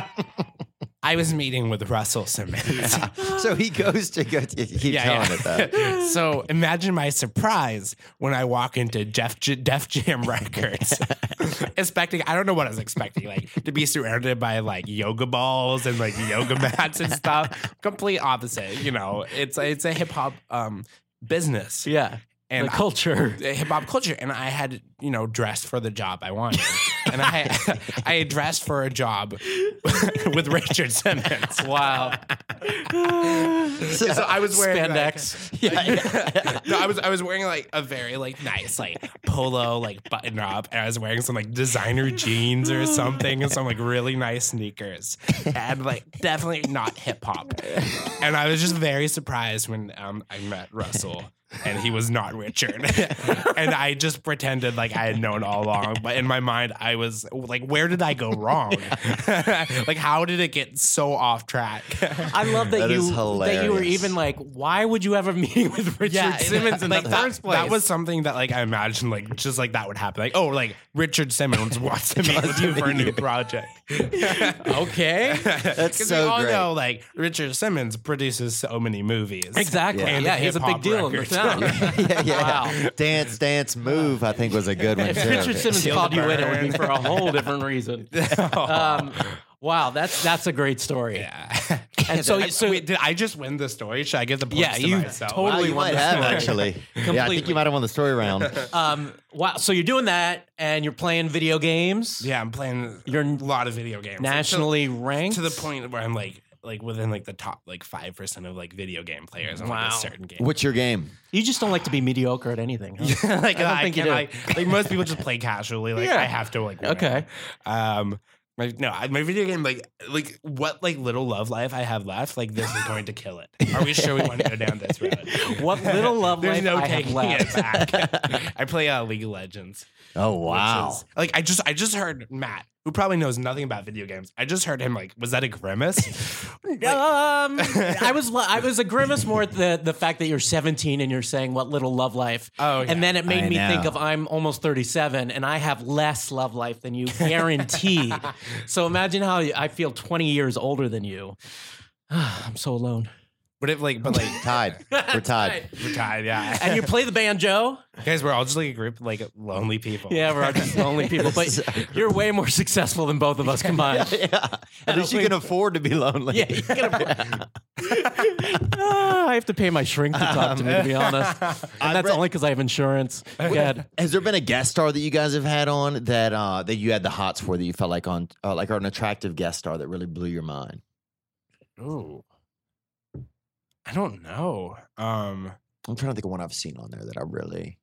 I was meeting with Russell Simmons. So he goes to go. To, keep telling it though. So imagine my surprise when I walk into Def, J- Def Jam Records. expecting, I don't know what I was expecting, like to be surrounded by like yoga balls and like yoga mats and stuff. Complete opposite, you know. It's it's a hip hop um, business. Yeah. And the culture. Hip hop culture, and I had, you know, dressed for the job I wanted, and I I had dressed for a job with Richard Simmons. Wow. so, so I was wearing spandex. Like, yeah, no, I was I was wearing like a very like nice like polo like button up, and I was wearing some like designer jeans or something, and some like really nice sneakers, and like definitely not hip hop. And I was just very surprised when um, I met Russell. And he was not Richard. And I just pretended like I had known all along. But in my mind, I was like, where did I go wrong? Like, how did it get so off track? I love that, That you is that you were hilarious. even like, why would you have a meeting with Richard Simmons in like the that, first place? That was something that like I imagined like just like that would happen. Like, oh, like Richard Simmons wants to meet with you for a new project. Okay. That's Because so we all great. know like Richard Simmons produces so many movies. Exactly. Yeah. Yeah, he's a big hip-hop deal in the records. town. yeah, yeah. Wow. Dance, dance, move. I think was a good one If too. Richard Simmons Feel called the you in, it would be burn. for a whole different reason. Um, wow, that's that's a great story. Yeah. And so, I- so wait, did I just win the story? Should I give the points Yeah, to you myself? Wow, totally you won might the have story. actually. Yeah, I think Completely. you might have won the story round. um, wow, so you're doing that, and you're playing video games. Yeah, I'm playing You're a lot of video games. nationally to, ranked to the point where I'm like like within like the top like five percent of like video game players on like Wow. a certain game. What's your game? You just don't like to be mediocre at anything. Huh? like I don't I, think you can, do. like, like most people just play casually. Like Yeah. I have to like win. Okay. Um my, no, I- my video game like like what like little love life I have left, like this is going to kill it. Are we sure we want to go down this road? What little love There's life no I have taking left. it back. I play uh, League of Legends. Oh which wow. is- like I just I just heard Matt, who probably knows nothing about video games. I just heard him like, was that a grimace? Um, I was I was a grimace more at the the fact that you're seventeen and you're saying what little love life. Oh, yeah. And then it made I me think know. of I'm almost thirty-seven and I have less love life than you, guaranteed. So imagine how I feel twenty years older than you. I'm so alone. But if like, but like, Tied. We're tied. we're tied, yeah. And you play the banjo. Guys, we're all just like a group of like lonely people. Yeah, we're all just lonely people, but you're way more successful than both of us combined. Yeah. At least you can afford to be lonely. Yeah, you can afford- Ah, I have to pay my shrink to talk to me, to be honest. And that's read- only because I have insurance. God. Has there been a guest star that you guys have had on that uh, that you had the hots for that you felt like on uh, like an attractive guest star that really blew your mind? Ooh. I don't know. Um, I'm trying to think of one I've seen on there that I really.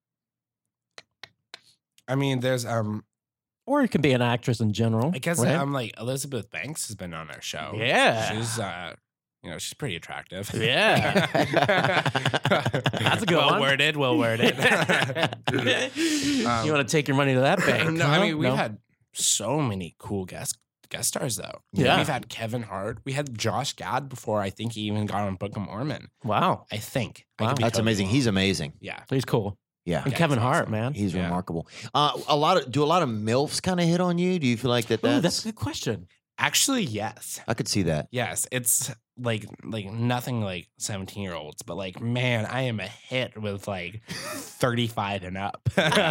I mean, there's um, Or it can be an actress in general. I guess right? um, like Elizabeth Banks has been on our show. Yeah. she's uh, you know, she's pretty attractive. Yeah. That's a good well one. worded. Well worded. You want to take your money to that bank? no, I huh? mean we've No? had so many cool guest guest stars though. Yeah. we've had Kevin Hart. We had Josh Gad before. I think he even got on Book of Mormon. Wow. I think. I Wow. could be That's totally amazing. wrong. He's amazing. yeah. He's cool. Yeah. And Yeah, Kevin he's Hart, awesome. man. He's Yeah. remarkable. Uh, a lot of do a lot of milfs kind of hit on you? Do you feel like that? Ooh, That's, that's a good question. Actually, yes. I could see that. Yes, it's like like nothing like seventeen year olds, but like man, I am a hit with like thirty-five and up.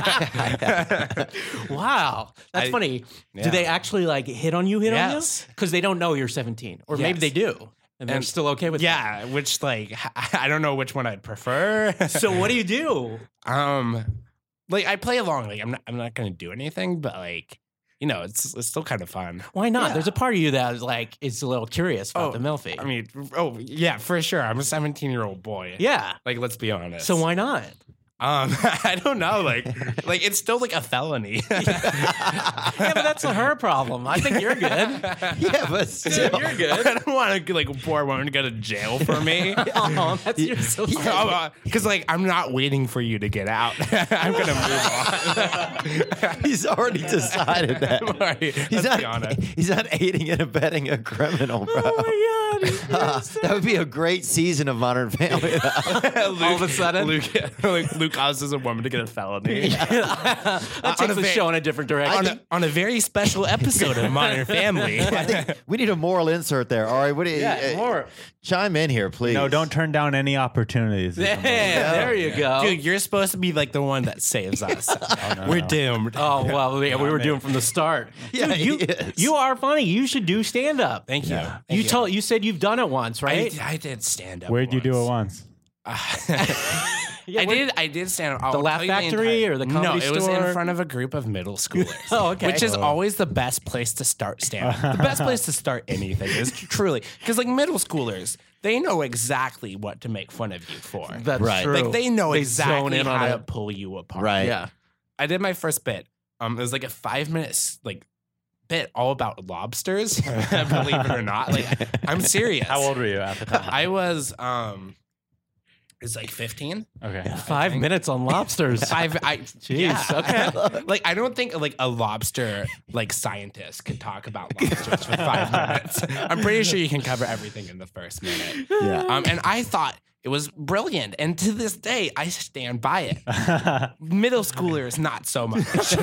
Wow. That's I- funny. Yeah. Do they actually like hit on you, hit Yes. on you? Because they don't know you're seventeen. Or maybe Yes. they do. And they're And- still okay with Yeah, which like I don't know which one I'd prefer. that. So what do you do? um like I play along, like I'm not I'm not gonna do anything, but like, you know, it's it's still kind of fun. Why not? Yeah. There's a part of you that is like is a little curious about Oh, the Milfie. I mean, oh yeah, for sure. I'm a seventeen year old boy. yeah. Like let's be honest. So why not? Um, I don't know. Like, like it's still like a felony. Yeah, but that's not her problem. I think you're good. Yeah, but still. You're I good. don't want to like poor woman to go to jail for me. Oh, that's you're so sad. Because like I'm not waiting for you to get out. I'm gonna move on. He's already decided that. Right, He's let's be not. honest. He's not aiding and abetting a criminal, bro. Oh my god. Uh, that would be a great season of Modern Family. All of a sudden? Luke, like, Luke who causes a woman to get a felony. that takes on a the va- show in a different direction. on, a, on a very special episode of Modern Family. I think we need a moral insert there. All right, what do you, yeah, uh, more. chime in here, please? No, don't turn down any opportunities. Yeah, there you go. Dude, you're supposed to be like the one that saves us. no, We're no. doomed. Oh well, yeah, we were doing from the start. Yeah, Dude, you he is. you are funny. You should do stand up. Thank you. Yeah. Thank You told you said you've done it once, I, right? I did stand up. Where'd you do it once? Yeah, I where- did. I did stand up. I'll The Laugh tell you Factory entire- or the No, Comedy it was Store? in front of a group of middle schoolers. Oh, okay. Which is Oh. always the best place to start stand up. The best place to start anything is truly because like middle schoolers, they know exactly what to make fun of you for. That's Right. true. Like they know They zone exactly in on how to it. pull you apart. Right. Yeah. I did my first bit. Um, it was like a five minutes like bit all about lobsters. Believe it or not, like I'm serious. How old were you at the time? I was um, it's like fifteen. Okay. Five minutes on lobsters. Five. I Jeez. yeah. Okay. Like I don't think like a lobster like scientist could talk about lobsters for five minutes. I'm pretty sure you can cover everything in the first minute. Yeah. Um, and I thought it was brilliant, and to this day I stand by it. Middle schoolers, not so much.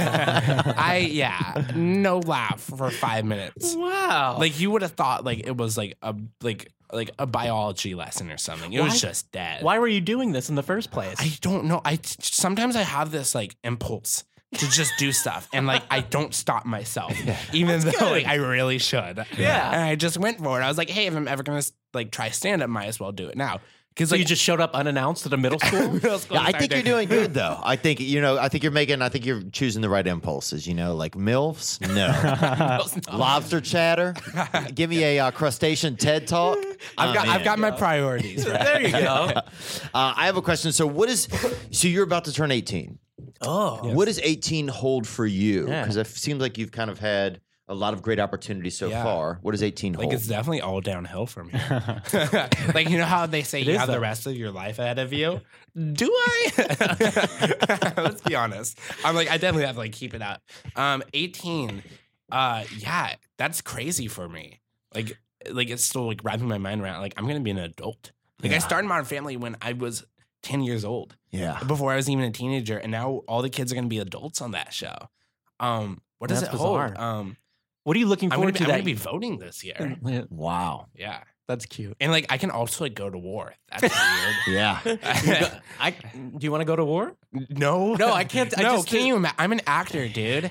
I yeah, no laugh for five minutes. Wow. Like you would have thought like it was like a like like a biology lesson or something. It Why- was just dead. why were you doing this in the first place? I don't know. I sometimes I have this like impulse to just do stuff, and like I don't stop myself, even though like I really should. Yeah. And I just went for it. I was like, hey, if I'm ever gonna like try stand up, might as well do it now. Because so like you just showed up unannounced at a middle school? middle school Yeah, I started think you're doing- doing good though. I think you know. I think you're making. I think you're choosing the right impulses. You know, like milfs. No. Lobster chatter. Give me a uh, crustacean TED talk. I've got I'm I've in. got my priorities. Right? There you go. Uh, I have a question. So, what is? So, you're about to turn eighteen. Oh. What does eighteen hold for you? Yeah. Because it seems like you've kind of had a lot of great opportunities so Yeah. far. What does eighteen hold? Like it's definitely all downhill from here. Like you know how they say you is, have though. the rest of your life ahead of you. Do I? Let's be honest. I'm like I definitely have to like keep it up. Um, eighteen. Uh, yeah, that's crazy for me. Like like it's still like wrapping my mind around. Like I'm gonna be an adult. Like I Yeah. started Modern Family when I was ten years old. yeah. Before I was even a teenager, and now all the kids are gonna be adults on that show. Um, what does That's it hold? bizarre. Um, What are you looking I'm gonna, forward be, to I'm that? gonna be voting this year. Yeah, Wow. Yeah. that's cute. And like I can also like go to war. That's weird. Yeah. I, do you want to go to war? no, No, I can't- I no, just can did- you? Ima- I'm an actor, dude.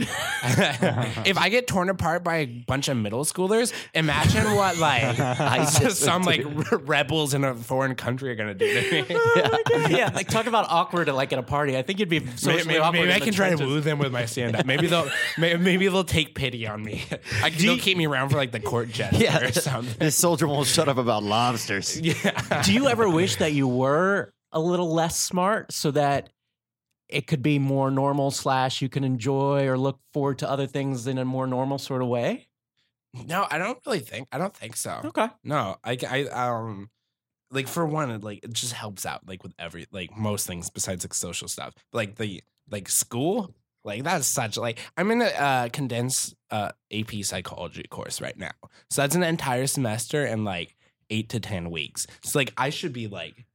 If I get torn apart by a bunch of middle schoolers, imagine what like ISIS some would like do. re- rebels in a foreign country are gonna do to me. Yeah, like talk about awkward at like at a party. I think you'd be socially Maybe, maybe, awkward. maybe in I the can try to trenches. woo them with my stand up. Maybe they'll maybe, maybe they'll take pity on me. I can they'll keep me around for like the court jester Yeah. or something. This soldier won't shut up about lobsters. Yeah. Do you ever wish that you were a little less smart so that it could be more normal slash you can enjoy or look forward to other things in a more normal sort of way? No, I don't really think. I don't think so. Okay. No, I, I um, like for one, it, like it just helps out like with every like most things besides like social stuff. Like the like school, like that's such like I'm in a uh, condensed uh, A P psychology course right now, so that's an entire semester and like eight to ten weeks. So like I should be like.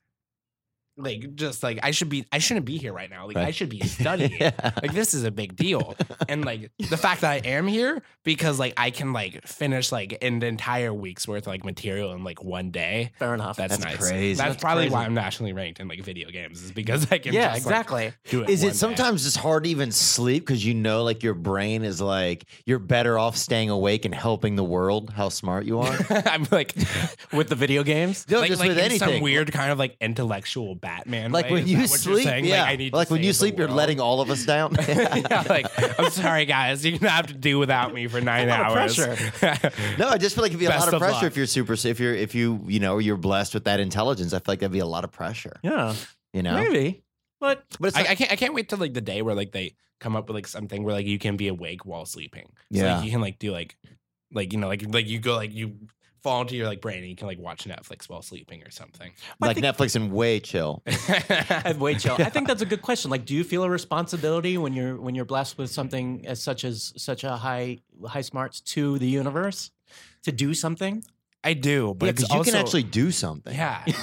Like just like I should be, I shouldn't be here right now. Like I Right. should be studying. Yeah. Like this is a big deal, and like the fact that I am here because like I can like finish like an entire week's worth of like material in like one day. Fair enough. That's, That's nice. crazy. That's, That's probably crazy. why I'm nationally ranked in like video games is because I can. yeah, just, like, exactly. do it. Is one it day. sometimes it's hard to even sleep because you know, like your brain is like you're better off staying awake and helping the world? How smart you are! I'm like, With the video games? No, like, just like with in anything. some weird kind of like intellectual Batman. like way. when Is you that what you're sleep, saying? yeah. Like, I need to like when you save the sleep, you're world. letting all of us down. Yeah, like I'm sorry, guys. You're gonna have to do without me for nine A lot of hours. pressure. No, I just feel like it'd be a Best lot of of pressure luck. if you're super. If you're if you you know you're blessed with that intelligence. I feel like that'd be a lot of pressure. Yeah, You know, maybe. But but it's I, like, I can't. I can't wait till like the day where like they come up with like something where like you can be awake while sleeping. So, Yeah. like, you can like do like, like you know, like like you go like you fall into your like brain and you can like watch Netflix while sleeping or something. like think- Netflix and way chill. wait, chill. I think that's a good question. Like, do you feel a responsibility when you're when you're blessed with something as such as such a high high smarts to the universe to do something? I do, but Yeah, it's because you also, can actually do something. yeah.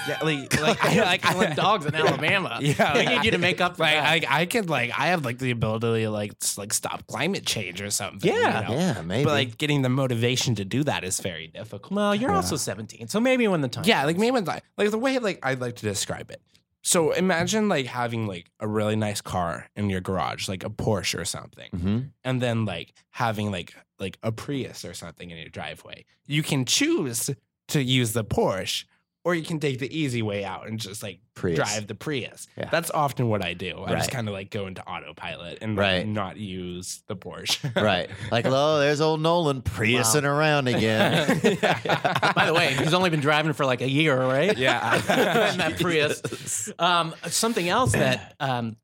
Yeah, like like I like killing I, dogs in Alabama. Yeah, they like, need you to make up for like that. I, I could like I have like the ability to like s- like stop climate change or something. Yeah. you know? Yeah, maybe. But like getting the motivation to do that is very difficult. well, you're also seventeen, so maybe when the time. Yeah, like maybe when I- like the way like I'd like to describe it. So imagine like having like a really nice car in your garage, like a Porsche or something, hmm and then like having like like a Prius or something in your driveway. You can choose to use the Porsche, or you can take the easy way out and just like Prius. drive the Prius. Yeah. That's often what I do. I just Right. kind of like go into autopilot and Right. like, not use the Porsche. Right. Like, hello, there's old Nolan Priusing around again. By the way, he's only been driving for like a year, right? Yeah. in that Prius. Um, something else that um,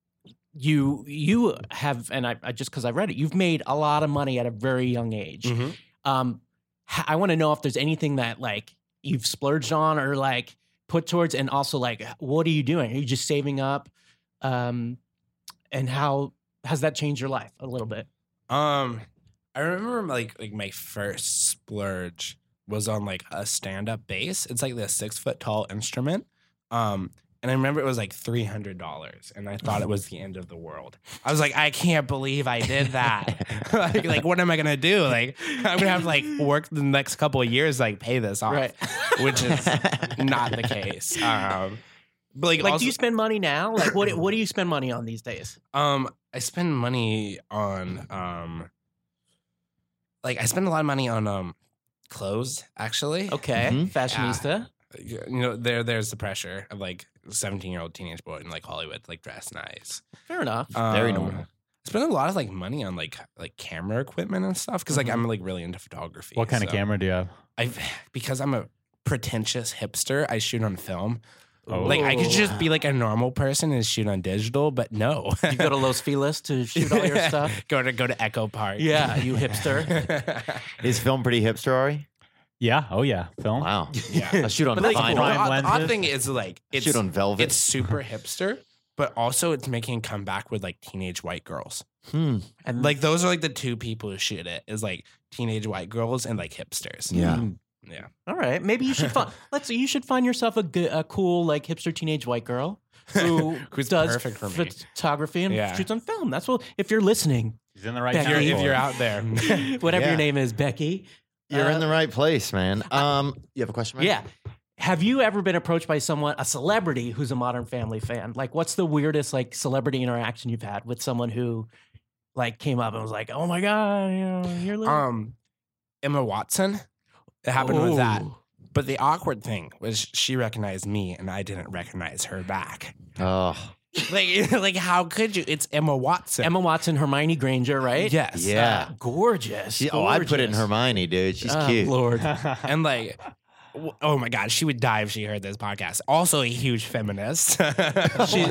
you you have, and I, I just because I read it, you've made a lot of money at a very young age. Mhm. Um, h- I want to know if there's anything that like you've splurged on or like put towards, and also like what are you doing? Are you just saving up? Um, and how has that changed your life a little bit? Um, I remember like like my first splurge was on like a stand up bass. It's like this six foot tall instrument. Um, and I remember it was like three hundred dollars, and I thought it was the end of the world. I was like, I can't believe I did that. like, like, what am I gonna do? Like, I'm gonna have to like work the next couple of years to, like pay this off, Right. which is not the case. Um, but like, Like, also, do you spend money now? Like, what what do you spend money on these days? Um, I spend money on um, like I spend a lot of money on um, clothes. Actually, Okay, Mhm. fashionista. you know, there there's the pressure of like a seventeen year old teenage boy in like Hollywood, to, like dress nice. Fair enough. Very Um, normal. I spend a lot of like money on like like camera equipment and stuff because like Mhm. I'm like really into photography. What kind of so camera do you have? I because I'm a pretentious hipster. I shoot on film. Oh. Like I could Ooh. just be like a normal person and shoot on digital, but no. You go to Los Feliz to shoot all your stuff. go to go to Echo Park. Yeah, you hipster. Is film pretty hipster, Ari? Yeah. Oh yeah. Film. Wow. Yeah. I shoot on But that's vinyl. cool. The Prime odd, the odd lenses. thing is like it's shoot on velvet. it's super hipster, but also it's making a comeback with like teenage white girls. Hmm. And Like those are like the two people who shoot it is like teenage white girls and like hipsters. Yeah. Mm. Yeah. all right, maybe you should find. Let's. You should find yourself a good, a cool like hipster teenage white girl who Who's does perfect for me. photography and Yeah. shoots on film. That's what. If you're listening, He's in the right If If town you're, you're- if for you're it. out there. whatever Yeah. your name is, Becky. You're Uh, in the right place, man. Um, you have a question, man? Yeah. Have you ever been approached by someone, a celebrity who's a Modern Family fan? Like, what's the weirdest like celebrity interaction you've had with someone who, like, came up and was like, "Oh my god, you know, you're little." um Emma Watson. It happened with that. Ooh. But the awkward thing was she recognized me and I didn't recognize her back. Oh, Like, like how could you? It's Emma Watson. Emma Watson, Hermione Granger, right? Yes. Yeah. Uh, gorgeous. she, oh, I'd put it in gorgeous. Hermione, dude. She's Oh, cute. Lord. And like, w- oh my God, she would die if she heard this podcast. Also a huge feminist. she,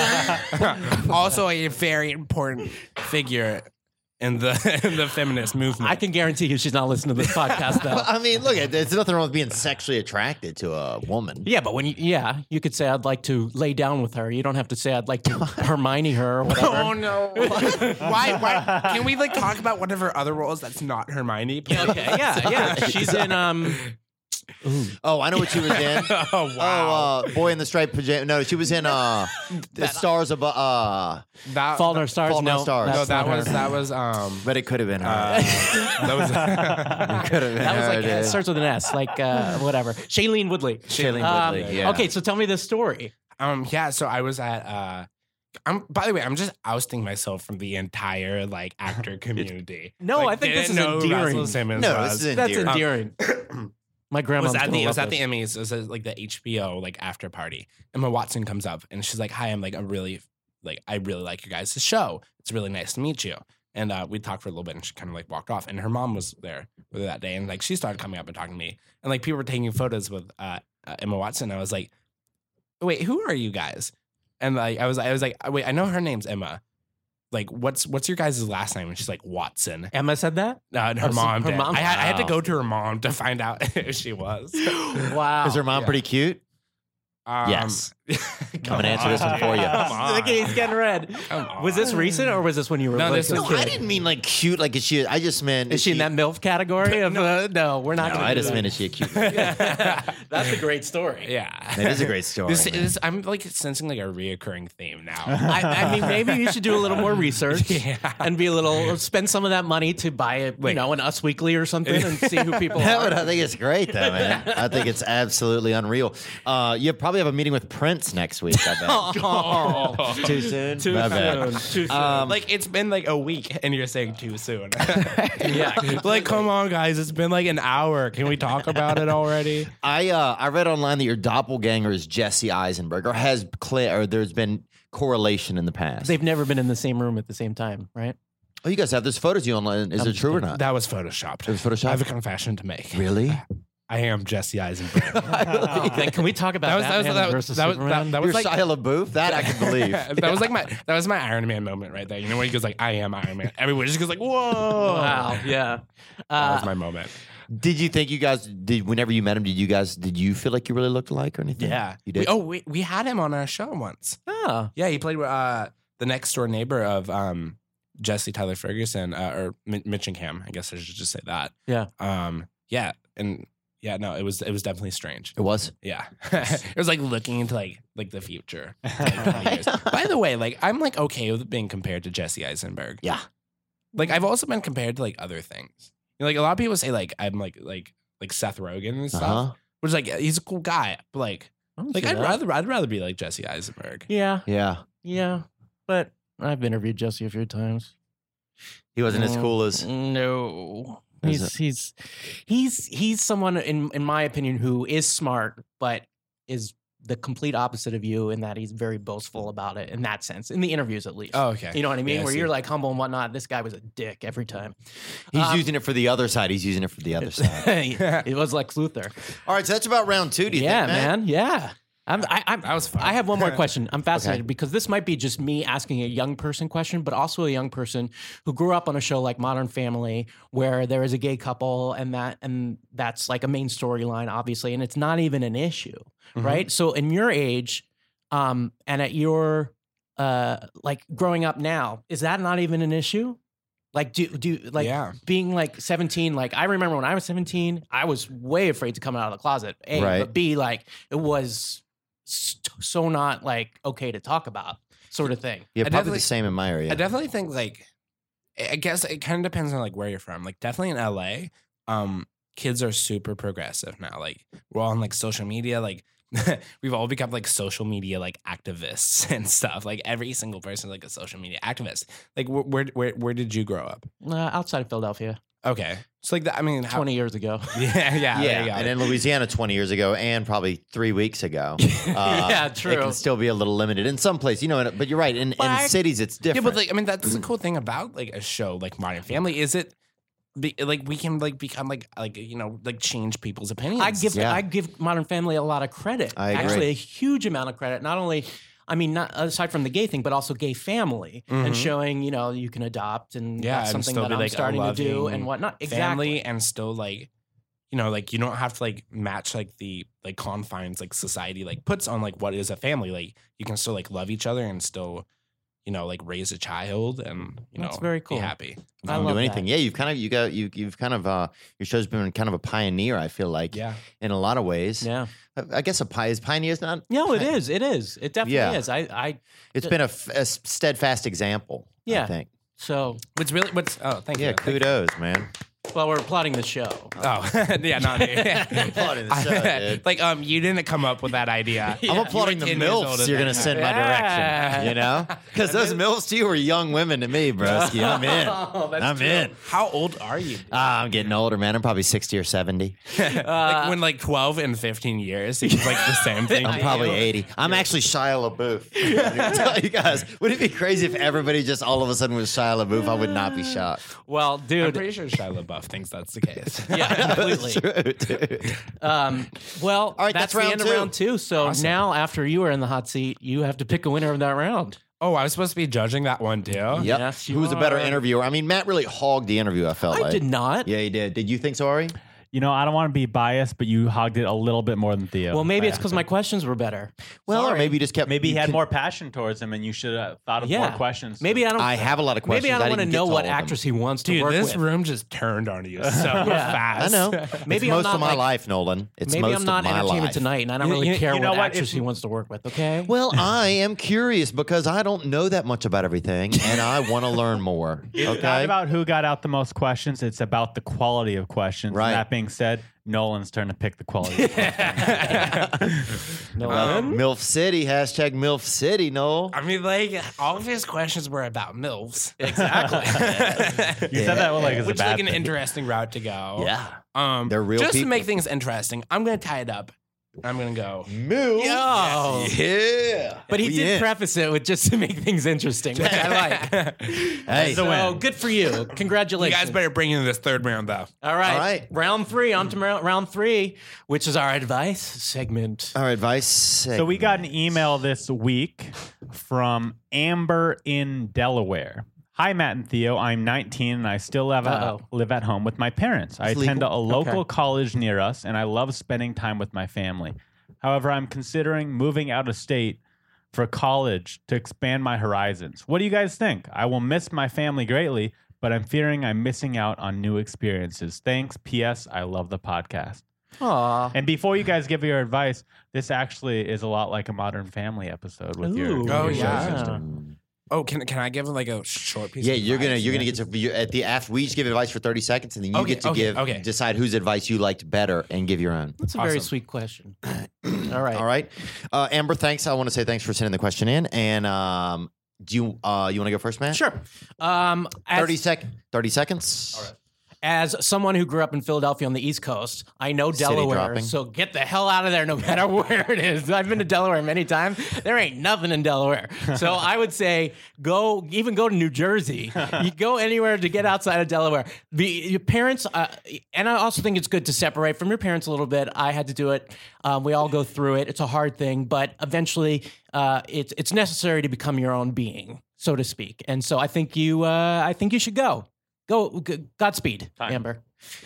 also a very important figure in the in the feminist movement. I can guarantee you she's not listening to this podcast, though. I mean, look, there's nothing wrong with being sexually attracted to a woman. Yeah, but when you, yeah, you could say I'd like to lay down with her. You don't have to say I'd like to Hermione her or whatever. Oh no! why? Why? Can we like talk about one of her other roles that's not Hermione? please? Okay, yeah, yeah. She's in um Oh, I know what she was in. oh Oh, uh, Boy in the Striped Pajama. No, she was in uh, The Stars Above. Uh, that, Fault in Our Stars. Fault in Our no, Stars. No, that's that not was her. that was um. but it could have been her. Uh, that was could have been That was her, like dude. it starts with an S, like uh, whatever. Shailene Woodley. Shailene Um, Woodley, yeah. Okay, so tell me this story. um. Yeah. So I was at uh. I'm. By the way, I'm just ousting myself from the entire like actor community. No, Like, I think this didn't is know endearing. Russell Simmons No, was. this is That's endearing. endearing. My It grandma was at the it was at the Emmys. It was at, like the H B O like after party. Emma Watson comes up and she's like, "Hi, I'm like I'm really like I really like your guys' show. It's really nice to meet you." And uh, we talked for a little bit and she kind of like walked off. And her mom was there with her that day and like she started coming up and talking to me. And like people were taking photos with uh, uh, Emma Watson. I was like, "Wait, who are you guys?" And like I was I was like, "Wait, I know her name's Emma. Like, what's what's your guys' last name?" And she's like, "Watson." Emma said that. Uh, and her Oh, so mom. her did. mom- I, had, I had to Wow. go to her mom to find out if she was. Wow. Is her mom yeah. pretty cute? Um, Yes. come I'm gonna answer this one for you. Come on. Okay, he's getting red. Come on. Was this recent or was this when you were No, like this a was- kid? I didn't mean like cute. Like is she? I just meant Is she in that MILF category? Of, uh, no, we're not No, going I to just do meant that. is she a cute? That's a great story. Yeah. That is a great story. This man. is, I'm like sensing like a reoccurring theme now. I, I mean, maybe you should do a little more research Yeah. and be a little, spend some of that money to buy a, you Wait. know, an Us Weekly or something and see who people That are. would, I think it's great, though, man. I think it's absolutely unreal. Uh, you probably have a meeting with Prince next week. I bet. Oh, Too soon. too My soon. bad. Too soon. Um, Like it's been like a week and you're saying too soon. yeah. Like, come on, guys, it's been like an hour. Can we talk about it already? I uh, I read online that your doppelganger is Jesse Eisenberg, or has clear, or there's been correlation in the past. They've never been in the same room at the same time, right? oh, you guys have this photos you online. Is I'm it just true or kidding. not? That was photoshopped. It was I Photoshop. have a confession to make. Really? I am Jesse Eisenberg. Then can we talk about That was that was Batman that was versus that was, Superman? that, that You're was like Shia LaBeouf. That I can believe. that was like my that was my Iron Man moment right there. You know when he goes like, "I am Iron Man." Everyone just goes like, "Whoa!" Wow. Yeah. That Uh, was my moment. Did you think you guys did? Whenever you met him, did you guys did you feel like you really looked alike or anything? Yeah, you did. We, oh, we we had him on our show once. oh. Yeah, he played uh, the next door neighbor of um, Jesse Tyler Ferguson uh, or M- Mitchingham. I guess I should just say that. Yeah. Um. Yeah. And yeah. No. It was. It was definitely strange. It was. Yeah. It was like looking into like like the future. Like, twenty years. By the way, like I'm like okay with being compared to Jesse Eisenberg. Yeah. Like I've also been compared to like other things. You know, like a lot of people say like I'm like like like Seth Rogen and stuff, Uh-huh. which is like he's a cool guy, but like I don't like see I'd that. rather I'd rather be like Jesse Eisenberg. Yeah. Yeah. Yeah. But I've interviewed Jesse a few times. He wasn't as Mm, cool as. No. Is He's he's he's he's someone in in my opinion who is smart, but is the complete opposite of you in that he's very boastful about it in that sense, in the interviews at least. Oh, okay. You know what I mean? Yeah, I Where see. you're like humble and whatnot. This guy was a dick every time. He's Um, using it for the other side. He's using it for the other side. It was like Luthor. All right, so that's about round two. Do you Yeah, think, man? man. Yeah. I'm, I, I'm, That was fun. I have one more question. I'm fascinated Okay. because this might be just me asking a young person question, but also a young person who grew up on a show like Modern Family, where there is a gay couple, and that and that's like a main storyline, obviously, and it's not even an issue, Mhm. right? So, in your age, um, and at your uh, like growing up now, is that not even an issue? Like, do do like yeah. being like seventeen, like I remember when I was seventeen, I was way afraid to come out of the closet. A, Right. but B, like it was st- so not like okay to talk about, sort of thing. Yeah, I probably definitely- the same in my area. I definitely think like I I guess it kind of depends on like where you're from. Like definitely in L A, um, kids are super progressive now. Like we're all on like social media. Like we've all become like social media like activists and stuff. Like every single person is like a social media activist. Like wh- where where where did you grow up? Uh, outside of Philadelphia, Okay, so like that. I mean, how, twenty years ago. Yeah, yeah, there you go. and in Louisiana twenty years ago, and probably three weeks ago. Yeah, It true. can still be a little limited in some places, you know. But you're right. In, in But I- cities, it's Yeah, different. but like I mean, that's the cool thing about like a show like Modern Family is it. Be, like we can like become like like you know like change people's opinions. I give Yeah. I give Modern Family a lot of credit. I agree. Actually, a huge amount of credit. Not only, I mean, not aside from the gay thing, but also gay family and Mhm. showing you know you can adopt and Yeah, that's and something still that be, I'm like, a starting to do loving and whatnot. Exactly. family and still like you know like you don't have to like match like the like confines like society like puts on like what is a family. Like you can still like love each other and still you know like raise a child and you That's know very cool. be happy. I You can love do anything. that. Yeah, you've kind of you got you you've kind of uh your show's been kind of a pioneer. I feel like Yeah. in a lot of ways. Yeah. I, I guess a pie is pioneer's not. No, it is. It is. It definitely Yeah. is. I, I, It's been a, f- a steadfast example. Yeah. I think. so, What's really what's oh thank Yeah, you. Thank you. kudos, man. well, we're plotting the show. Oh yeah, not me. Applauding the show, dude. Like um, you didn't come up with that idea. I'm applauding the You were ten years older MILFs you're than going to that. send my Yeah. direction. You know? Because those MILFs to you were young women to me, broski. I'm in. Oh, that's I'm true. in. How old are you? Ah, I'm getting older, man. I'm probably sixty or seventy. like when like twelve and fifteen years, it's like the same thing. I'm probably eighty. I'm actually Shia LaBeouf. I tell you guys, would it be crazy if everybody just all of a sudden was Shia LaBeouf? I would not be shocked. Well, I'm dude. pretty sure Shia LaBeouf thinks that's the case. Yeah, That's completely. true, dude. Um, well, All right, that's, that's the round end two. of round two. So Awesome. now, after you are in the hot seat, you have to pick a winner of that round. Oh, I was supposed to be judging that one too. Yep. Yes, you Who was a better are. interviewer? I mean, Matt really hogged the interview, I felt I like. did not. Yeah, he did. Did you think so, Ari? You know, I don't want to be biased, but you hogged it a little bit more than Theo. Well, maybe it's by because my questions were better. Well, or Sorry. maybe you just kept. Maybe he you had could- more passion towards him, and you should have thought of Yeah. more questions. Maybe I don't. I have a lot of questions. Maybe I don't want to didn't get know to what all of them. actress he wants to Dude, work this with. room just turned on you so Yeah. fast. I know. Maybe it's I'm most not of my like- life, Nolan. It's Maybe most I'm not of my entertainment life. tonight, and I don't You- really you- care you know what what? actress If- he wants to work with. Okay. Well, I am curious because I don't know that much about everything, and I want to learn more. It's not Okay. about who got out the most questions. It's about the quality of questions. Right. That being said, Nolan's turn to pick the quality. Of questions. No. Well, MILF City, hashtag MILF City, no. I mean, like, all of his questions were about MILFs. Exactly. You said that like as a Which is bad like an thing. interesting route to go. Yeah. Um, They're real Just to people. make things interesting, I'm going to tie it up. I'm going to go. MILF. Yo. Yeah. But he We did in. preface it with just to make things interesting, which I like. Hey, It's a So win. good for you. You Congratulations. guys better bring in this third round, though. All right. All right. Round three. On to mar- round three, which is our advice segment. our advice. So we got an email this week from Amber in Delaware. Hi, Matt and Theo. I'm nineteen and I still live, Uh-oh. at, live at home with my parents. I It's attend legal. a local Okay. college near us and I love spending time with my family. However, I'm considering moving out of state for college to expand my horizons. What do you guys think? I will miss my family greatly, but I'm fearing I'm missing out on new experiences. Thanks. P S. I love the podcast. Aw. And before you guys give your advice, this actually is a lot like a Modern Family episode with your, Ooh. with Oh, your yeah. show sister. Mm. Oh, can can I give like a short piece? Yeah, of you're gonna advice? you're gonna get to you at the after we each give advice for thirty seconds, and then you Okay, get to okay, give okay. decide whose advice you liked better and give your own. That's a very Awesome. sweet question. All right. All right, uh, Amber. Thanks. I want to say thanks for sending the question in. And um, do you uh, you want to go first, Matt? Sure. Um, as, Thirty sec. Thirty seconds. All right. as someone who grew up in Philadelphia on the East Coast, I know City Delaware. dropping. So get the hell out of there no matter where it is. I've been to Delaware many times. There ain't nothing in Delaware. So I would say go, even go to New Jersey. You go anywhere to get outside of Delaware. Be, your parents, uh, and I also think it's good to separate from your parents a little bit. I had to do it. Um, we all go through it. It's a hard thing, but eventually uh, it's it's necessary to become your own being, so to speak. And so I think you, uh, I think you should go. Go, g- Godspeed, Time. Amber.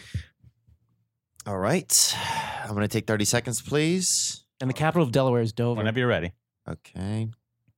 All right. I'm gonna take thirty seconds, please. And the capital of Delaware is Dover. Whenever you're ready. Okay.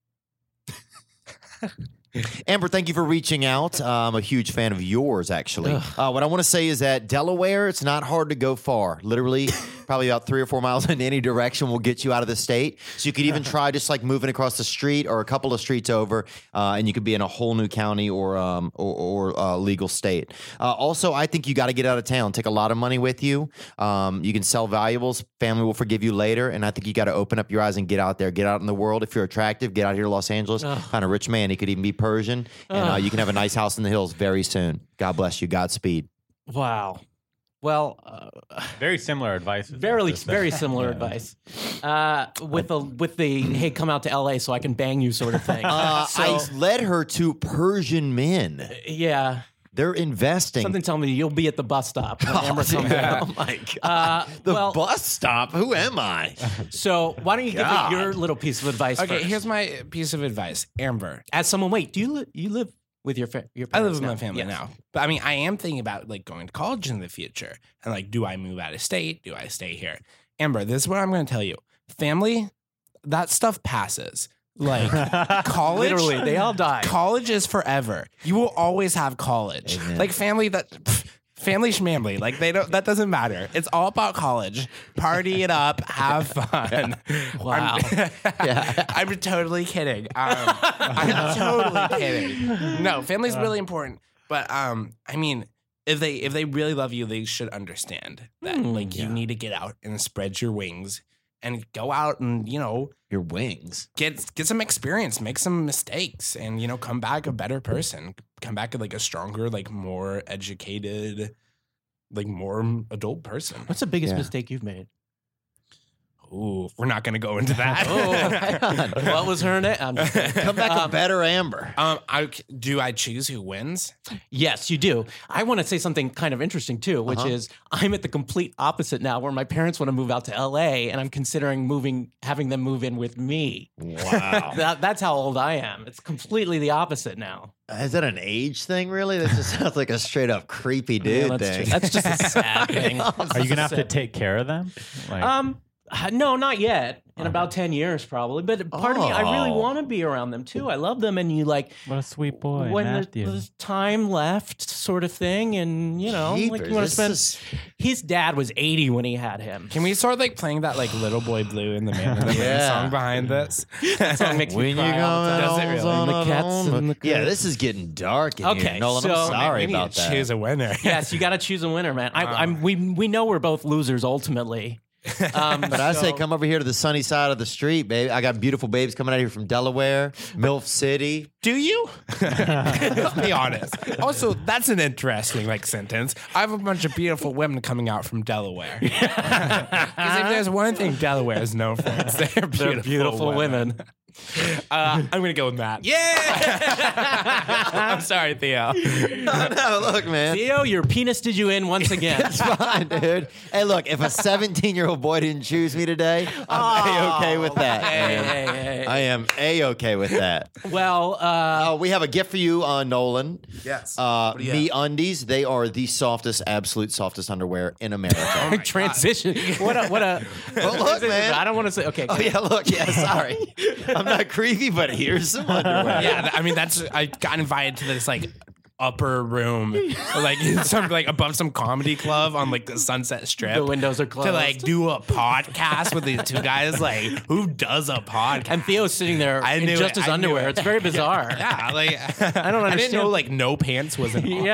Amber, thank you for reaching out. Uh, I'm a huge fan of yours, actually. Uh, what I want to say is that Delaware, it's not hard to go far. Literally, probably about three or four miles in any direction will get you out of the state. So you could even try just like moving across the street or a couple of streets over, uh, and you could be in a whole new county or um, or, or uh, legal state. Uh, also, I think you got to get out of town. Take a lot of money with you. Um, you can sell valuables. Family will forgive you later. And I think you got to open up your eyes and get out there. Get out in the world. If you're attractive, get out here to Los Angeles. Find a rich man. He could even be Persian. And uh, you can have a nice house in the hills very soon. God bless you. Godspeed. Wow. Well, uh, Very similar advice. very, Just- very similar Yeah. advice. Uh, with the with the hey, come out to L A so I can bang you sort of thing. Uh, so, I led her to Persian men. yeah. They're investing. Something telling me you'll be at the bus stop when Amber comes out. Oh my God. Uh, the well, bus stop? Who am I? so why don't you give God. me your little piece of advice Okay, first? here's my piece of advice, Amber. As someone, wait, do you li- you live with your fa- your I live parents with my now? family Yes. now, but I mean, I am thinking about like going to college in the future, and like, do I move out of state? Do I stay here? Amber, this is what I'm going to tell you. Family, that stuff passes. Like college, Literally, they all die. College is forever. You will always have college. Amen. Like family, that pff, family schmamly. Like they don't. That doesn't matter. It's all about college. Party it up. Have fun. Wow. I'm, I'm totally kidding. Um, I'm totally kidding. No, family's really important. But um, I mean, if they if they really love you, they should understand that Hmm, like you need to get out and spread your wings and go out and you know Your wings. get get some experience, make some mistakes, and you know come back a better person. Come back like a stronger, like more educated, like more adult person. What's the biggest Yeah. mistake you've made? Ooh, we're not going to go into that. Oh, what was her name? I'm just kidding. Come back a better Amber. um, I, do I choose who wins? Yes, you do. I want to say something kind of interesting too, which Uh-huh. is I'm at the complete opposite now, where my parents want to move out to L A, and I'm considering moving, having them move in with me. Wow. That, that's how old I am. It's completely the opposite now. Is that an age thing, really? That just sounds like a straight up creepy dude Yeah, that's, thing. true. That's just a sad thing. Are you gonna have to take care of them? Like, Um, no, not yet. In about ten years, probably. But part of me, I really Oh. want to be around them too. I love them, and you like what a sweet boy, when there's, Matthew. there's time left, sort of thing, and you know, like Jeepers, you want this to spend. is- His dad was eighty when he had him. Can we start like playing that like Little Boy Blue in the Man in the Moon Yeah. song behind this? That song makes me When you cry all the go time. Does it really? on The a cats home- and the Yeah, crib. this is getting dark in Okay, here. Nolan, so- I'm sorry we need about to that. choose a winner. Yes, you got to choose a winner, man. I, I'm we we know we're both losers ultimately. Um, But I say, so- come over here to the sunny side of the street, baby. I got beautiful babes coming out here from Delaware, MILF City. Do you? Let's be honest. Also, that's an interesting like sentence. I have a bunch of beautiful women coming out from Delaware. Because if there's one thing Delaware is known for, it's their beautiful, They're beautiful women. Uh, I'm gonna go with Matt. Yeah. I'm sorry, Theo. Oh, no, look, man. Theo, your penis did you in once again. It's fine, dude. Hey, look, if a seventeen-year-old boy didn't choose me today, I'm A-okay with that. Hey, man. hey, hey. I am A-okay with that. Well, uh, Uh, we have a gift for you, uh, Nolan. Yes. Uh, do you Me Undies. They are the softest, absolute softest underwear in America. transition. What a what a. Well, look, man. I don't want to say. Okay. Oh, yeah, look. Yeah, sorry. I'm not creepy, but here's some underwear. Yeah, th- I mean that's I got invited to this like upper room, like some like above some comedy club on like the Sunset Strip. The windows are closed. To like do a podcast with these two guys. Like, who does a podcast? And Theo's sitting there I in knew just it. his I knew underwear. it. It's very bizarre. Yeah, like I don't I didn't understand. know like no pants was an option.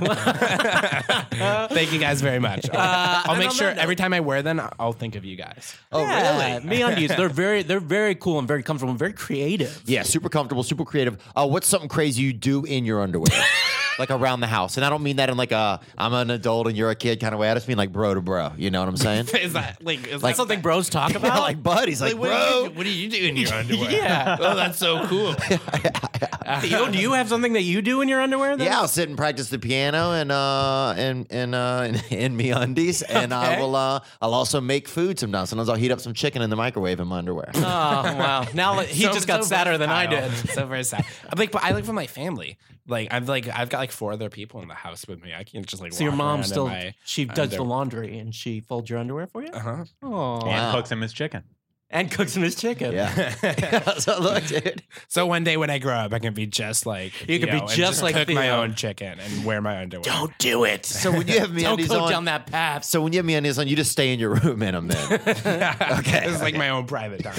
Yeah. Thank you guys very much. Uh, I'll and make on sure that note- every time I wear them, I'll think of you guys. Oh, Yeah, really? Me undies. They're very they're very cool and very comfortable and very creative. Yeah, super comfortable, super creative. Uh, what's something crazy you do in your underwear? Like around the house. And I don't mean that in like a I'm an adult and you're a kid kind of way. I just mean like bro to bro. You know what I'm saying? Is that like is Like that something bros talk Yeah, about. like buddies, like, what, bro. do you, what do you do in your underwear? Yeah. Oh, that's so cool. Theo, do you have something that you do in your underwear? Then? Yeah, I'll sit and practice the piano and uh and and uh in, in me undies, and I Okay. will uh I'll also make food sometimes. Sometimes I'll heat up some chicken in the microwave in my underwear. Oh wow! Now he So- just got so sadder than I versatile. did. So very sad. I'm like, but I live with my family. Like I've like I've got like four other people in the house with me. I can't just like. So your walk mom around in still my she does the under- laundry and she folds your underwear for you. Uh-huh. Oh, and Wow. cooks him his chicken. and cooks him his chicken. Yeah. So look, dude. So one day when I grow up, I can be just like You can be know, and just like cook my Theo. own chicken and wear my underwear. Don't do it. So when you have me Don't undies go on, down that path. so when you have me undies on, you just stay in your room in them then. Okay, this is like my own private time.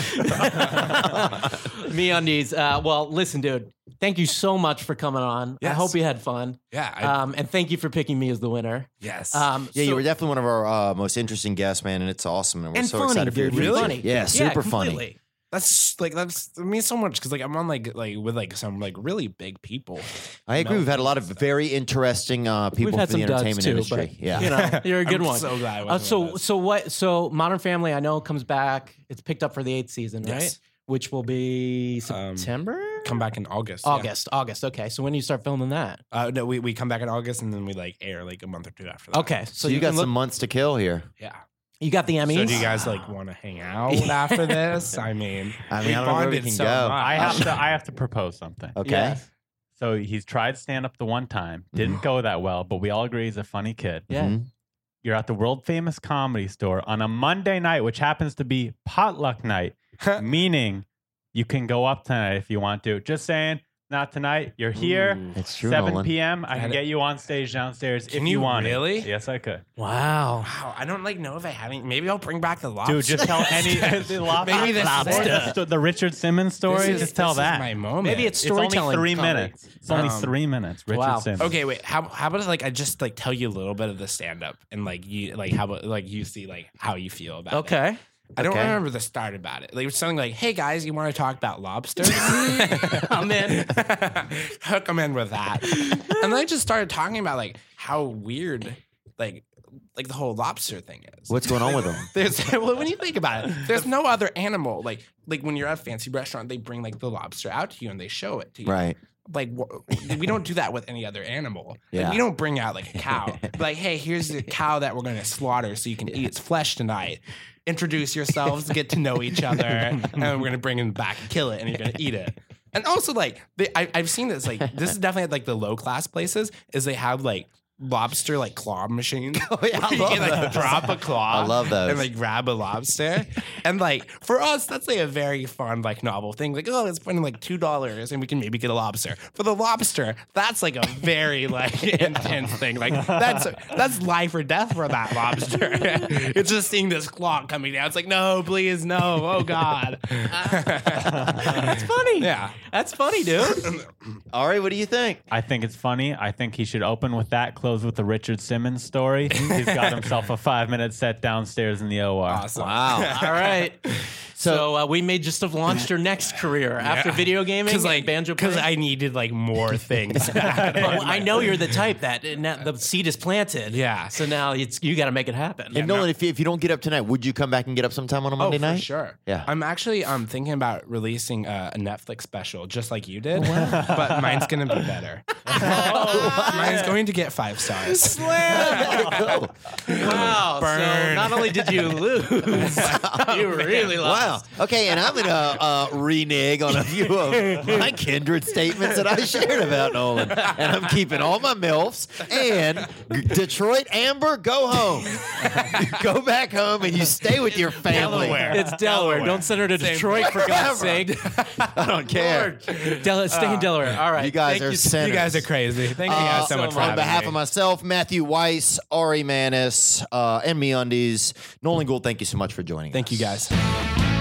Me undies. Uh, well, listen, dude. Thank you so much for coming on. I Yes. hope you had fun. Yeah. I, Um, and thank you for picking me as the winner. yes. Um, Yeah, so- you were definitely one of our uh, most interesting guests, man, and it's awesome. And we're and so funny, excited for your dude. future. Really funny. Yeah, super funny. completely. that's like that's it means so much because like I'm on like like with like some like really big people. I agree. We've had a lot of very interesting uh, people We've had from some the duds entertainment too, industry. but, Yeah. you know, you're a good I'm one. so glad I Uh, wasn't so one of those. so what? So Modern Family, I know comes back. It's picked up for the eighth season, right? Yes. Which will be Um, September. Come back in August. yeah. August. August. Okay. So when do you start filming that? Uh, no, we, we come back in August and then we like air like a month or two after that. Okay. So, So you got can some look- months to kill here. Yeah. You got the Emmys. So do you guys like want to hang out after this? I mean, I mean, we I don't know where we bonded can so go. much. I have to I have to propose something. Okay. Yes. So he's tried stand up the one time, didn't go that well, but we all agree he's a funny kid. Yeah. Mhm. You're at the world famous Comedy Store on a Monday night, which happens to be potluck night, meaning you can go up tonight if you want to. Just saying, not tonight. You're here, It's true, seven Nolan. p.m. I can Got it. get you on stage downstairs Can if you want. really? Yes, I could. Wow. Wow, I don't like know if I haven't. Maybe I'll bring back the lobster. Dude, just tell any the lobster, Maybe this is or it. the, sto- the Richard Simmons This story. is- just tell this that. Is my moment. Maybe it's It's only storytelling. three comedy. minutes. It's only Um, three minutes. Richard wow. Simmons. Okay, wait. How how about like I just like tell you a little bit of the stand up and like you like how about like you see like how you feel about it. Okay. I don't Okay. remember the start about it. Like it was something like, "Hey guys, you want to talk about lobsters?" I'm in. Hook them in with that, and then I just started talking about like how weird, like like the whole lobster thing is. What's going on with them? There's well, when you think about it, there's no other animal like like when you're at a fancy restaurant, they bring like the lobster out to you and they show it to you. Right. Like wh- we don't do that with any other animal. Yeah. Like, we don't bring out like a cow. Like, hey, here's the cow that we're going to slaughter so you can eat its flesh tonight. Introduce yourselves, get to know each other, and then we're going to bring him back and kill it, and you're going to eat it. And also, like, they, I, I've seen this. Like, this is definitely at, like the low class places. Is they have like lobster like claw machines. Oh, yeah, I where you love can, like those. drop a claw. I love those. And like grab a lobster. And like for us, that's like a very fun, like novel thing. Like, oh, let's spend like two dollars and we can maybe get a lobster. For the lobster, that's like a very like intense thing. Like that's that's life or death for that lobster. It's just seeing this claw coming down. It's like, no, please, no. Oh God. That's funny. Yeah. That's funny, dude. Ari, what do you think? I think it's funny. I think he should open with that, close with the Richard Simmons story. He's got himself a five minute set downstairs in the O R. Awesome. Wow. All right. So, uh, we may just have launched your next career after video gaming, Because like banjo because playing. I needed like more things. Well, I know you're the type that now the seed is planted. Yeah. So now it's you got to make it happen. And Nolan, if you, if you don't get up tonight, would you come back and get up sometime on a Monday oh, night? for sure. Yeah. I'm actually um thinking about releasing a, a Netflix special just like you did, but mine's gonna be better. Mine's going to get five stars. Wow. So Burn. not only did you lose, you really lost. Wow. Okay, and I'm going to uh, renege on a few of my kindred statements that I shared about Nolan. And I'm keeping all my MILFs. And Detroit, Amber, go home. Go back home and you stay with your family. Delaware. It's Delaware. Don't send her to Detroit for God's sake. I don't care. Del- stay in Delaware. All right. You guys Thank are you. sinners. You guys are crazy. Thank you guys so Uh, much for on having behalf me. of myself, Matthew Weiss, Ari Manis, uh, and MeUndies, Nolan Gould, thank you so much for joining Thank us. you guys.